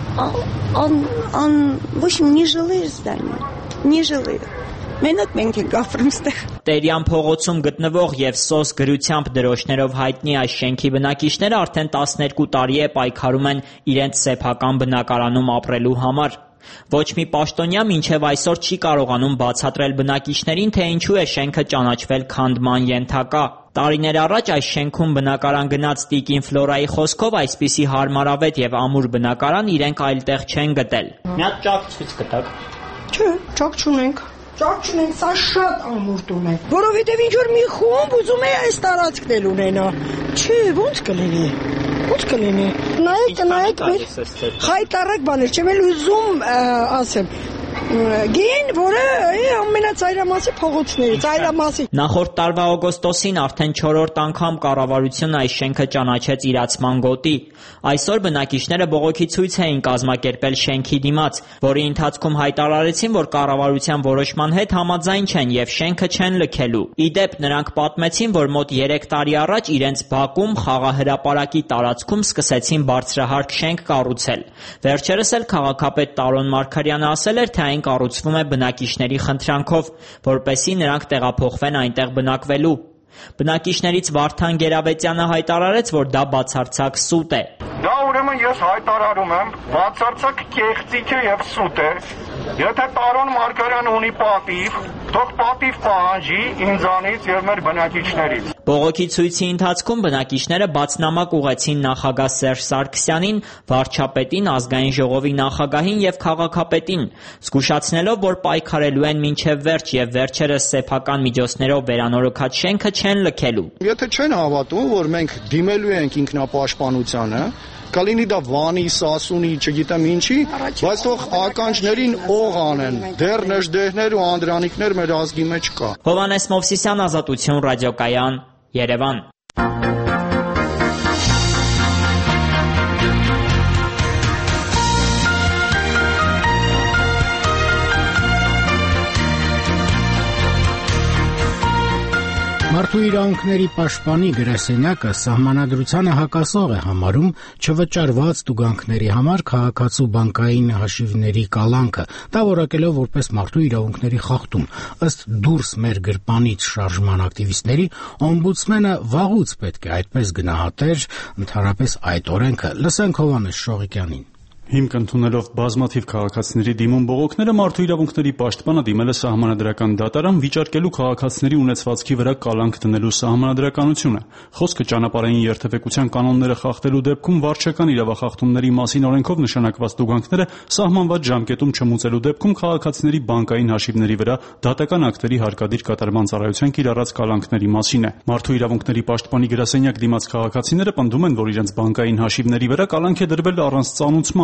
ան ան ոչ մի жилые здания, не жилые։ Մենակ մենք ենք ապրում ստեղ։ Տերյան փողոցում գտնվող եւ սոս գրությամբ դրոշներով հայտնի այս շենքի բնակիչները արդեն տասներկու տարի է պայքարում են իրենց սեփական բնակարանում ապրելու համար։ Ոչ մի պաշտոնյա մինչև այսօր չի կարողանում բացատրել բնակիչներին, թե ինչու է շենքը ճանաչվել քանդման ենթակա։ Տարիներ առաջ այս շենքում բնակարան գնաց Տիկին Ֆլորայի խոսքով այսպիսի հարմարավետ եւ ամուր բնակարան իրենք այլտեղ չեն գտել։ Մի հատ ճակ ցույց կտակ։ Չէ, ճակ չունենք։ Ճակ չունենք, սա շատ ամուր տուն է։ Որովհետեւ ինչ որ մի խումբ ուզում է այս տարածքն էլ ունենա։ Չէ, ո՞նց կլինի։ Ո՞նց կլինի։ Նայեք, նայեք, խայտարակ բաներ, չեմ էլ ուզում ասեմ։ Գին, որը ամենածայրամասի փողոցներից, ծայրամասի։ Նախորդ տարվա օգոստոսին արդեն չորրորդ անգամ կառավարությունը այս շենքը ճանաչեց իրացման գոտի։ Այսօր բնակիչները բողոքի ցույց էին կազմակերպել շենքի դիմաց, որի ընթացքում հայտարարեցին, որ կառավարության որոշման հետ համաձայն չեն եւ շենքը չեն լքելու։ Ի դեպ, նրանք պատմեցին, որ մոտ երեք տարի առաջ իրենց բակում խաղահրապարակի տարածքում սկսեցին բարձրահարկ շենք կառուցել։ Վերջերս էլ քաղաքապետ Տարոն Մարգարյանը ասել էր, թե այն կառուցվում է բնակիչների խնդրանքով, որպեսզի նրանք տեղափոխվեն այնտեղ բնակվելու։ Բնակիչներից Վարդան Գերավետյանը հայտարարեց, որ դա բացարձակ սուտ է։ Դա ուրեմն ես հայտարարում եմ, բացարձակ կեղծիք է եւ սուտ է։ Եթե Տարոն Մարգարյանը ունի պատիվ, թող պատիվ պահանջի ինձանից եւ մեր բնակիչներից։ Բողոքի ցույցի ընթացքում բնակիչները բացնամակ ուղեցին նախագահ Սերժ Սարգսյանին, վարչապետին, ազգային ժողովի նախագահին եւ քաղաքապետին, զգուշացնելով, որ պայքարելու են մինչեւ վերջ եւ վերջերս սեփական միջոցներով վերանորոգած շենքը չեն լքելու։ Եթե չեն հավատում, որ մենք դիմելու ենք ինքնապաշտպանությանը, կլինի դա Վանի, Սասունի, չգիտեմ ինչի, բայց թող ականջներին օղ անեն, դեռ նժդեհներ ու անդրանիկներ մեր ազգի մեջ կա։ Հովհաննես Մովսիսյան, Ազատություն ռադիոկայան, Երևան։ Մարդու իրավունքների պաշտպանի գրասենյակը սահմանադրությանը հակասող է համարում չվճարված տուգանքների համար քաղաքացու բանկային հաշիվների կալանքը, դա որակելով որպես մարդու իրավունքների խախտում։ Ըստ դուրս մեր գրպանից շարժման ակտիվիստների, օմբուդսմենը վաղուց պետք է այդպես գնահատեր ընդհանրապես այդ օրենքը։ Լսենք Հովհաննես Շողիկյանին։ Հիմք ընդունելով բազմաթիվ քաղաքացիների դիմում բողոքները մարդու իրավունքների պաշտպանը դիմել է սահմանադրական դատարան վիճարկելու քաղաքացիների ունեցվածքի վրա կալանք դնելու սահմանադրականությունը։ Խոսքը ճանապարհային երթևեկության կանոնները խախտելու դեպքում վարչական իրավախախտումների մասին օրենքով նշանակված տուգանքները սահմանված ժամկետում չմուծելու դեպքում քաղաքացիների բանկային հաշիվների վրա դատական ակտերի հարկադիր կատարման ծառայության կիրառած կալանքների մասին է։ Մարդու իրավունքների պաշտպանի գրասենյակ դիմաց քաղաքացիները պնդում են, որ իրենց բանկային հաշիվների վրա կալանք է դրվել առանց ծանուցման,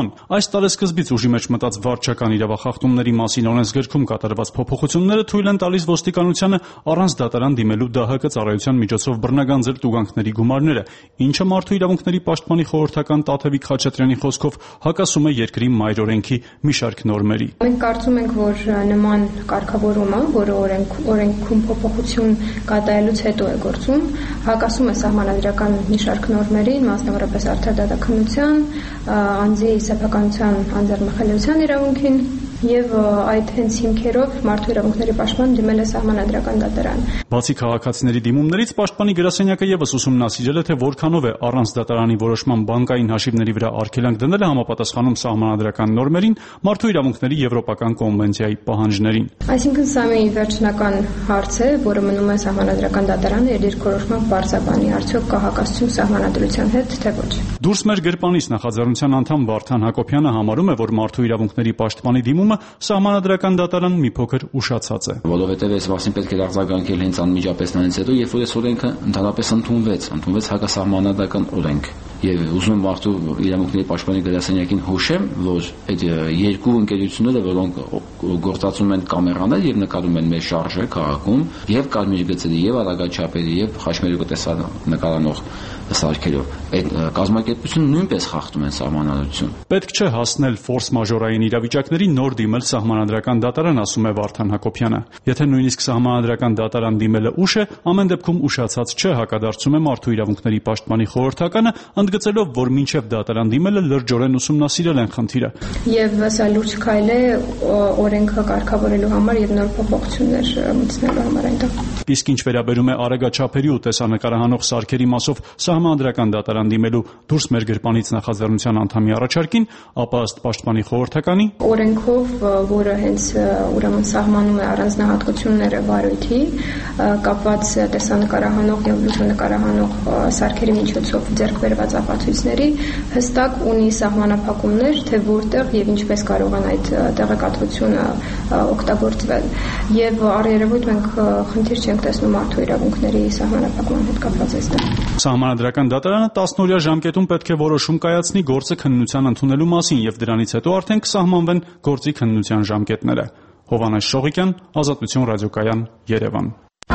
Այս տարեսկզբից ուժի մեջ մտած վարչական իրավախախտումների մասին օրենսգրքում կատարված փոփոխությունները թույլ են տալիս ոստիկանությանը առանց դատարան դիմելու ԴՀԿ ծառայության միջոցով բռնագանձել տուգանքների գումարները, ինչը Մարդու իրավունքների պաշտպանի խորհրդական Տաթևիկ Խաչատրյանի խոսքով հակասում է երկրի մայր օրենքի մի շարք նորմերի։ Մենք կարծում ենք, որ նման կարգավորումը, որը օրենք, օրենքում փոփոխություն կատարելուց հետո է գործում, հակասում է սահմանադրական մի շարք նորմերին, մասնավորապես արդար դատաքննության, անձի սեփականության անձեռնմխելիության իրավունքին եւ այդ հենց հիմքերով Մարդու իրավունքների պաշտպան դիմել է սահմանադրական դատարան։ Բացի քաղաքացիների դիմումներից պաշտպանի գրասենյակը եւս ուսումնասիրել է, թե որքանով է առանց դատարանի որոշման բանկային հաշիվների վրա արգելանք դնելը համապատասխանում սահմանադրական նորմերին, Մարդու իրավունքների եվրոպական կոնվենցիայի պահանջներին։ Այսինքն սա մի վերջնական հարց է, որը մնում է սահմանադրական դատարանը իր դիրքորոշմամբ բարձրաբանի, արդյոք կա հակասություն սահմանադրության հետ, թե ոչ։ Դուրս մեր գրպանից նախաձեռնության անդամ Վարդան Հակոբյանը համարում է, որ Մարդու իրավունքների պաշտպանի դիմումը սահմանադրական դատարան մի փոքր ուշացած է։ Որովհետև այս մասին պետք է արձագանքել հենց անմիջապես նրանից հետո, երբ որ այս օրենքը ընդհանրապես ընդունվեց, ընդունվեց հակասահմանադրական օրենք։ Եվ ուզում եմ Մարդու իրավունքների պաշտպանի գրասենյակին հուշեմ, որ այդ երկու ընկերությունները, որոնք գործածում են կամերաներ եւ նկարում են մեր շարժը քաղաքում, եւ կարմիր գծերի, եւ արագաչափերի, եւ խաչմերուկը տեսանկարող սարքերով, այդ կազմակերպությունը նույնպես խախտում են սահմանադրություն։ Պետք չէ հասնել ֆորս մաժորային իրավիճակների նոր դիմել սահմանադրական դատարան, ասում է Վարդան Հակոբյանը։ Եթե նույնիսկ սահմանադրական դատարան դիմելը ուշ է, ամեն դեպքում ուշացած չէ, հակադարձում է Մարդու իրավունքների պաշտպանի խորհրդականը, ընդգծելով, որ մինչև դատարան դիմելը լրջորեն ուսումնասիրել են խնդիրը։ Եվ սա լուրջ քայլ է օրենքը կարգավորելու համար եւ նոր փոփոխություններ մտցնելու համար այնտեղ։ Իսկ ինչ վերաբերում է արագաչափերի ու տեսանկարահանող սարքերի մասով սահմանադրական դատարան դիմելու դուրս մեր գրպանից նախաձեռնության անդամի առաջարկին, ապա ըստ պաշտպանի խորհրդականի օրենքով, որը հենց ուրեմն սահմանում է առանձնահատկությունները վարույթի, կապված տեսանկարահանող եւ լուսանկարահանող սարքերի միջոցով ձեռք բերված ապացույցների, հստակ ունի սահմանափակումներ, թե որտեղ եւ ինչպես կարող են այդ տեղեկատվությունը օգտագործվել։ Եվ առերևույթ մենք խնդիր չենք տեսնում մարդու իրավունքների սահմանափակման հետ կապված այստեղ։ Սահմանադրական դատարանը տասնօրյա ժամկետում պետք է որոշում կայացնի գործը քննության ընդունելու մասին եւ դրանից հետո արդեն կսահմանվեն գործի քննության ժամկետները։ Հովհաննես Շողիկյան, Ազատություն ռադիոկայան, Երևան։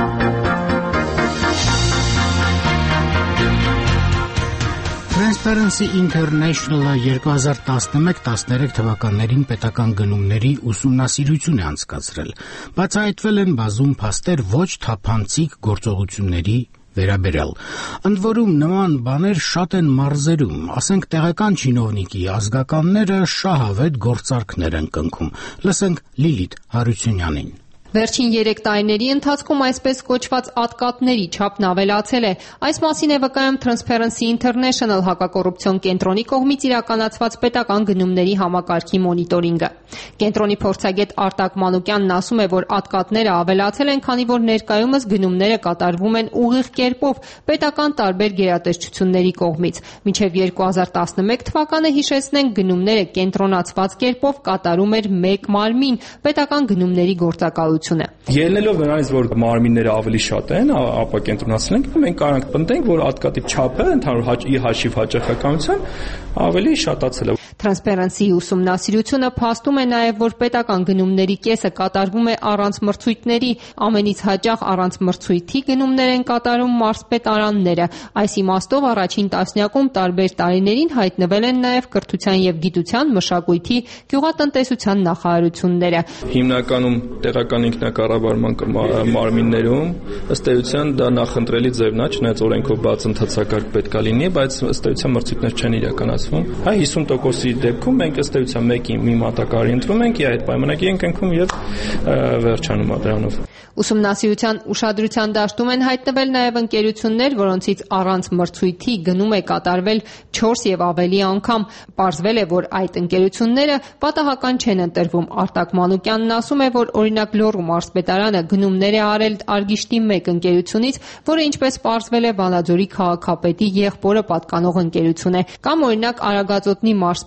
Transparency International-ը երկու հազար տասնմեկ տասներեք թվականներին պետական գնումների ուսումնասիրություն է անցկացրել։ Բացահայտվել են բազում փաստեր ոչ թափանցիկ գործողությունների վերաբերյալ։ Ընդ որում նման բաներ շատ են մարզերում, ասենք տեղական չինովնիկի ազգականները շահավետ գործարքներ են կնքում։ Լսենք Լիլիթ Հարությունյանին։ Վերջին երեք տարիների ընթացքում այսպես կոչված ատկատների չափն ավելացել է։ Այս մասին է վկայում Transparency International հակակոռուպցիոն կենտրոնի կողմից իրականացված պետական գնումների համակարգի մոնիտորինգը։ Կենտրոնի փորձագետ Արտակ Մանուկյանն ասում է, որ ատկատները ավելացել են, քանի որ ներկայումս գնումները կատարվում են ուղիղ կերպով պետական տարբեր գերատեսչությունների կողմից։ Մինչև երկու հազար տասնմեկ թվականը, հիշեցնենք, գնումները կենտրոնացված կերպով կատարում էր մեկ մարմին՝ պետական գնումների գործակալությունը։ Ելնելով նրանից, որ մարմինները ավելի շատ են, ապա կենտրոնացնել ենք, մենք կարող ենք պնդենք, որ ատկատի չափը ընդհանուր ի հաշիվ հաճախականության ավելի շատացել է։ Transparency ուսումնասիրությունը փաստում է նաև, որ պետական գնումների կեսը կատարվում է առանց մրցույթների, ամենից հաճախ առանց մրցույթի գնումներ են կատարում մարզպետարանները։ Այս իմաստով առաջին տասնյակում տարբեր տարիներին հայտնվել են նաև կրթության եւ գիտության, մշակույթի, գյուղատնտեսության նախարարությունները։ Հիմնականում տեղական ինքնակառավարման մարմիններում ըստ էության դա նախընտրելի ձևն է, չնայած օրենքով բաց ընթացակարգ պետք է լինի, բայց ըստ էության մրցույթներ չեն իրականացվում։ Հայ հիսուն տոկոսի դեպքում մենք ըստ էության մեկի մի մատակարար ընտրում ենք, այդ պայմանագիր ենք ընկնում եւ վերջանում դրանով։ Ուսումնասիրության ուշադրության դաշտում են հայտնվել նաև ընկերություններ, որոնցից առանց մրցույթի գնում է կատարվել չորս եւ ավելի անգամ։ Պարզվել է, որ այդ ընկերությունները պատահական չեն ընտրվում։ Արտակ Մանուկյանն ասում է, որ օրինակ Լոռու մարզպետարանը գնումներ է արել Արգիշտի մեկ ընկերությունից, որը ինչպես պարզվել է Վանաձորի քաղաքապետի եղբորը պատկանող ընկերություն է, կամ օրինակ Արագածոտնի մարզպետարանը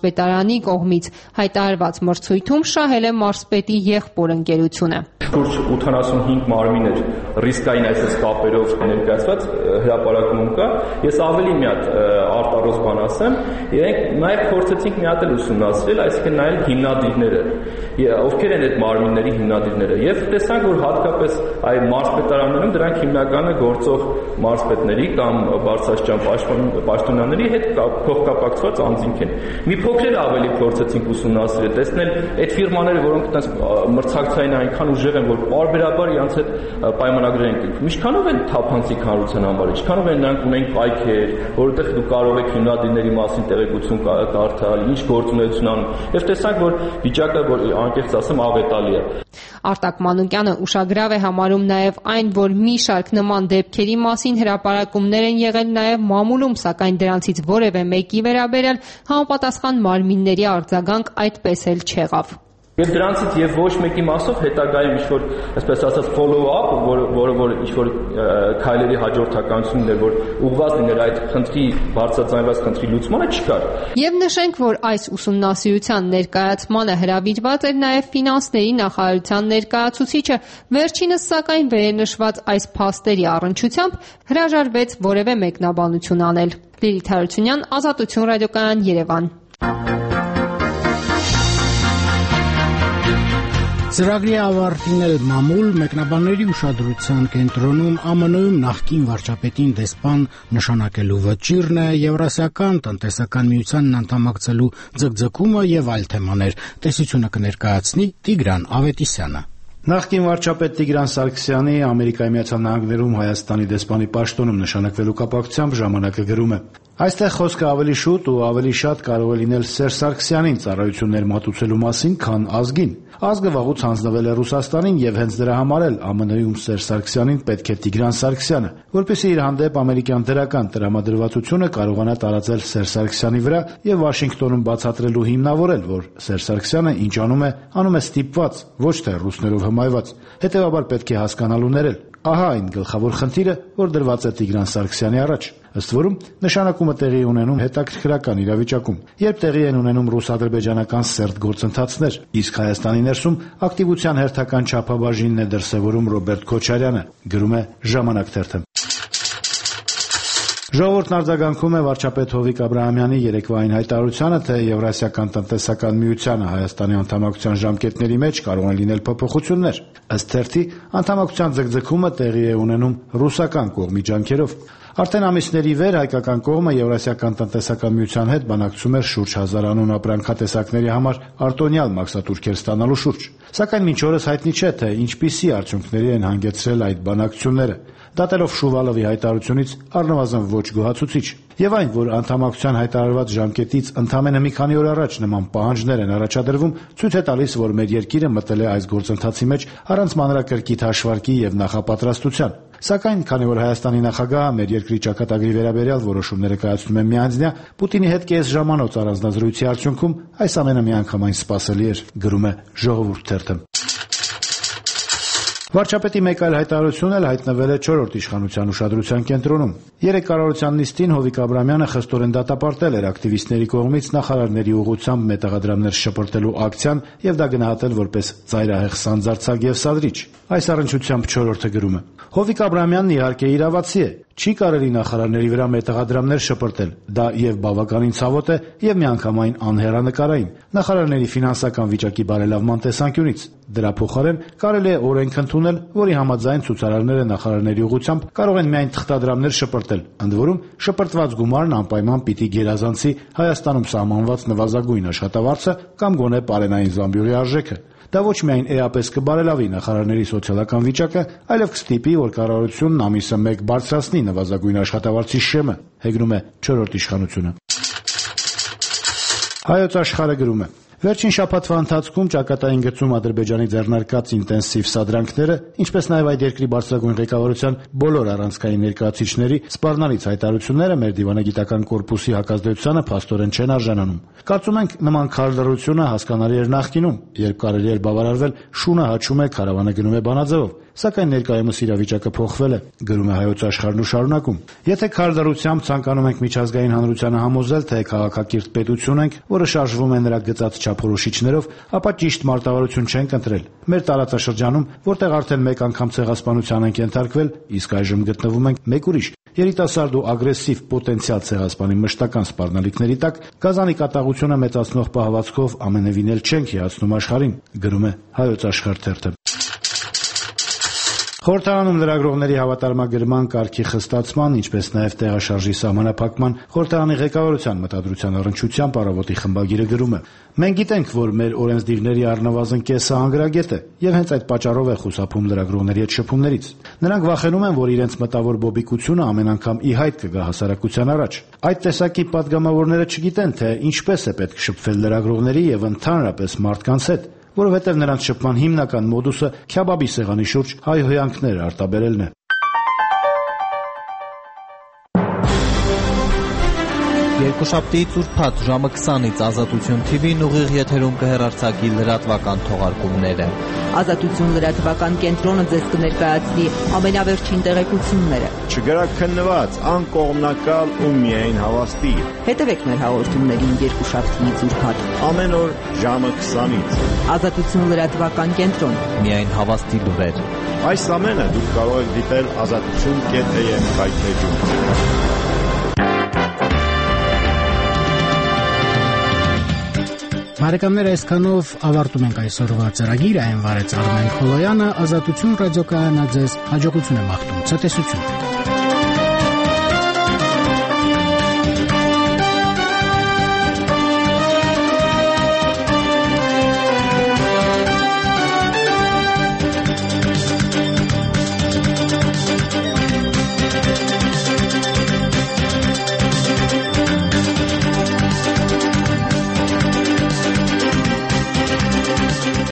մարզպետարանի կողմից։ Հայտարարված մրցույթում շահել է մարզպետի եղբոր ընկերությունը։ Շուրջ ութանասունհինգ մարմիններ ռիսկային այսպես կապերով ներկայացված հրապարակում կա։ Ես ավելի մի հատ արտարոց բան ասեմ, իրենք նաև փորձեցինք մի հատ էլ ուսումնասիրել, այսինքն նայել հիմնադիրները, ովքեր են այդ մարմինների հիմնադիրները, եւ տեսանք, որ հատկապես այ մարզպետարաններում դրանք հիմնականը գործող մարզպետների կամ բարձրաստիճան պաշտոնյաների հետ փոխկապակցված անձինք են։ Մի փոքր ավելի փորձեցինք ուսումնասիրել, տեսնել այդ ֆիրմաները, որոնք այդպես մրցակցային այնքան ուժեղ են, որ պարբերաբար իրանց հետ պայմանագրեր են կնքում։ Ինչքանով են թափանցիկ հանրության համար, ինչքանով են նրանք ունեն կայքեր, որովհետեւ դուք կարող եք հիմնադիրների մասին տեղեկություն կարդալ, ինչ գործունեություն անում, եւ տեսանք, որ վիճակը, որ անկեղծ ասեմ, աղետալի է։ Արտակ Մանուկյանը ուշագրավ է համարում նաև այն, որ մի շարք նման դեպքերի մասին հրապարակումներ են եղել նաև մամուլում, սակայն դրանցից որևէ մեկի վերաբերյալ համապատասխան մարմինների արձագանք այդպես էլ չեղավ։ Եվ դրանցից եւ ոչ մեկի մասով հետագայում ինչ-որ, այսպես ասած, follow-up, որը որ ինչ-որ քայլերի հաջորդականությունն էր, որ ուղղված լիներ այդ խնդրի բարձրաձայնված խնդրի լուծմանը, չկար։ Եվ նշենք, որ այս ուսումնասիրության ներկայացմանը հրավիրված էր նաև ֆինանսների նախարարության ներկայացուցիչը, վերջինս սակայն վերնշված այս փաստերի առնչությամբ հրաժարվեց որևէ մեկնաբանություն անել։ Լիլիթ Հարությունյան, Ազատություն ռադիոկայան, Երևան։ Ծրագրի ավարտին էլ մամուլ մեկնաբանների ուշադրության կենտրոնում Α M N-ում նախկին վարչապետին դեսպան նշանակելու վճիռն է, Եվրասիական տնտեսական միությանն անդամակցելու ձգձգումը եւ այլ թեմաներ։ Տեսությունը կներկայացնի Տիգրան Ավետիսյանը։ Նախկին վարչապետ Տիգրան Սարգսյանի Ամերիկայի Միացյալ Նահանգներում Հայաստանի դեսպանի պաշտոնում նշանակվելու կապակցությամբ ժամանակը գրում է. Այստեղ խոսքը ավելի շուտ ու ավելի շատ կարող է լինել Սերժ Սարգսյանին ծառայություններ մատուցելու մասին, քան ազգին։ Ազգը վաղուց հանձնվել է Ռուսաստանին եւ հենց դրա համար էլ Α M N-ում Սերժ Սարգսյանին պետք է Տիգրան Սարգսյանը, որպեսզի իր հանդեպ ամերիկյան դրական տրամադրվածությունը կարողանա տարածել Սերժ Սարգսյանի վրա եւ Վաշինգտոնում բացատրելու հիմնավորել, որ Սերժ Սարգսյանը ինչ անում է, անում է ստիպված, ոչ թե ռուսներով հմայված։ Հետեւաբար պետք է հասկանալ ու ներել։ Ահա այն գլխավոր խնդիրը, որ դրված է Տիգրան Սարգսյանի առաջ։ Ըստ որում նշանակումը տեղի ունենում հետաքրքրական իրավիճակում, երբ տեղի են ունենում ռուս-ադրբեջանական սերտ գործընթացներ, իսկ Հայաստանի ներսում ակտիվության հերթական չափաբաժինն է դրսևորում Ռոբերտ Քոչարյանը, գրում է Ժամանակ թերթը։ Ժողովուրդն արձագանքում է վարչապետ Հովիկ Աբրահամյանի երեկվային հայտարարությանը, թե Եվրասիական տնտեսական միությանը Հայաստանի անդամակցության ժամկետների մեջ կարող են լինել փոփոխություններ։ Ըստ թերթի, անդամակցության ձգձգումը տեղի է ունենում ռուսական կողմի ջանքերով։ Արդեն ամիսների վեր հայկական կողմը Եվրասիական տնտեսական միության հետ բանակցում էր շուրջ հազար անուն ապրանքատեսակների համար արտոնյալ մաքսատուրքեր ստանալու շուրջ։ Սակայն մինչ օրս հայտնի չէ, թե ինչպիսի արդյունքների են հանգեցրել այդ բանակցությունները։ Դատելով Շուվալովի հայտարարությունից առնվազն ոչ գոհացուցիչ։ Եվ այն, որ անդամակցության հայտարարված ժամկետից ընդամենը մի քանի օր առաջ նման պահանջներ են առաջադրվում, ցույց է տալիս, որ մեր երկիրը մտել է այս գործընթացի մեջ առանց մանրակրկիտ հաշվարկի եւ նախապատրաստության։ Սակայն, քանի որ Հայաստանի նախագահը մեր երկրի ճակատագրի վերաբերյալ որոշումները կայացնում է միանձնյա, Պուտինի հետ կես ժամանոց առանձնազրույցի արդյունքում այս ամենը միանգամայն սպասելի էր, գրում է Ժողովուրդ թերթը։ Վարչապետի մեկ այլ հայտարարություն էլ հայտնվել է չորրորդ իշխանության ուշադրության կենտրոնում։ Երեք կառավարության նիստին Հովիկ Աբրահամյանը խստորեն դատապարտել էր ակտիվիստների կողմից նախարարների ուղղությամբ մետաղադրամներ շպրտելու ակցիան եւ դա գնահատել որպես ծայրահեղ սանձարձակ եւ սադրիչ։ Այս առնչությամբ չորրորդը գրում է. Հովիկ Աբրահամյանն իհարկե իրավացի է, չի կարելի նախարարների վրա մետաղադրամներ շպրտել, դա եւ բավականին ցավոտ է եւ միանգամայն անհեռանկարային նախարարների ֆինանսական վիճակի բարելավման տեսանկյունից։ Դրա փոխարեն կարելի է օրենք ընդունել, որի համաձայն ցուցարարները նախարարների ուղղությամբ կարող են միայն թղթադրամներ շպրտել, ընդ որում շպրտված գումարն անպայման պիտի գերազանցի Հայաստանում սահմանված նվազագույն աշխատավարձը կամ գոնե պարենային զամբյուղի արժեքը։ Դա ոչ միայն էապես կբարելավի նախարարների սոցիալական վիճակը, այլև կստիպի, որ կառավարությունն ամիսը մեկ բարձրացնի նվազագույն աշխատավարձի շեմը, հեգնում է չորրորդ իշխանությունը։ Հայոց աշխարհը գրում է. Վերջին շաբաթվա ընթացքում ճակատային գծում Ադրբեջանի ձեռնարկած ինտենսիվ սադրանքները, ինչպես նաև այդ երկրի բարձրագույն ղեկավարության բոլոր առանցքային ներկայացուցիչների սպառնալից հայտարարությունները մեր դիվանագիտական կորպուսի հակազդեցությանը փաստորեն չեն արժանանում։ Կարծում ենք նման քարլռությունը հասկանալի էր նախկինում, երբ կարելի էր բավարարվել շունը հաչում է, քարավանը գնում է բանաձևով, սակայն ներկայումս իրավիճակը փոխվել է, գրում է Հայոց աշխարհն ու շարունակում։ Եթե քարլռությամբ ցանկանում ենք միջազգային հանրությանը համոզել, թե քաղաքակիրթ պետություն ենք, որը շարժվում է նրա գծած չափորոշիչներով, ապա ճիշտ մարտավարություն չենք ընտրել։ Մեր տարածաշրջանում, որտեղ արդեն մեկ անգամ ցեղասպանության ենք ենթարկվել, իսկ այժմ գտնվում ենք մեկ ուրիշ երիտասարդ ու ագրեսիվ պոտենցիալ ցեղասպանի մշտական սպառնալիքների տակ, գազանի կատաղությունը մեծացնող պահվածքով ամենևին էլ չենք հիացնում աշխարհին, գրում է Հայոց աշխարհ թերթը։ Խորհրդարանում լրագրողների հավատարմագրման կարգի խստացման, ինչպես նաև տեղաշարժի սահմանափակման խորհրդարանի ղեկավարության մտադրության առնչությամբ առավոտի խմբագիրը գրում է. «Մենք գիտենք, որ մեր օրենսդիրների առնվազն կեսը անգրագետ է, եւ հենց այդ պատճառով է խուսափում լրագրողների հետ շփումներից։ Նրանք վախենում են, որ իրենց մտավոր բոբիկությունը ամեն անգամ ի հայտ կգա հասարակության առաջ։ Այդ տեսակի падգամավորները չգիտեն, թե ինչպես է պետք շփվել լրագրողների եւ ընդհանրապես մարդկանց հետ, որովհետև նրանց շփման հիմնական մոդուսը քյաբաբի սեղանի շուրջ հայհոյանքներ արտաբերելն է»։ Երկուշաբթիից ուրբաթ ժամը քսանից Ազատություն թի վին ուղիղ եթերում կհեռարձակի լրատվական թողարկումները։ Ազատություն լրատվական կենտրոնը ձեզ կներկայացնի ամենավերջին տեղեկությունները։ Չգրաքննված, անկողմնակալ ու միայն հավաստի։ Հետևեք մեր հաղորդումներին երկուշաբթիից ուրբաթ ամեն օր ժամը քսանից։ Ազատություն լրատվական կենտրոն։ Միայն հավաստի լուրեր։ Այս ամենը դուք կարող եք դիտել ազատություն կետ է եմ հայտնեջում։ Բարեկամներ, այսքանով ավարտում ենք այսօրվա ծրագիրը, այն վարեց Արմեն Խոլոյանը, Ազատություն ռադիոկայանը ձեզ հաջողություն է մաղթում, ցտեսություն։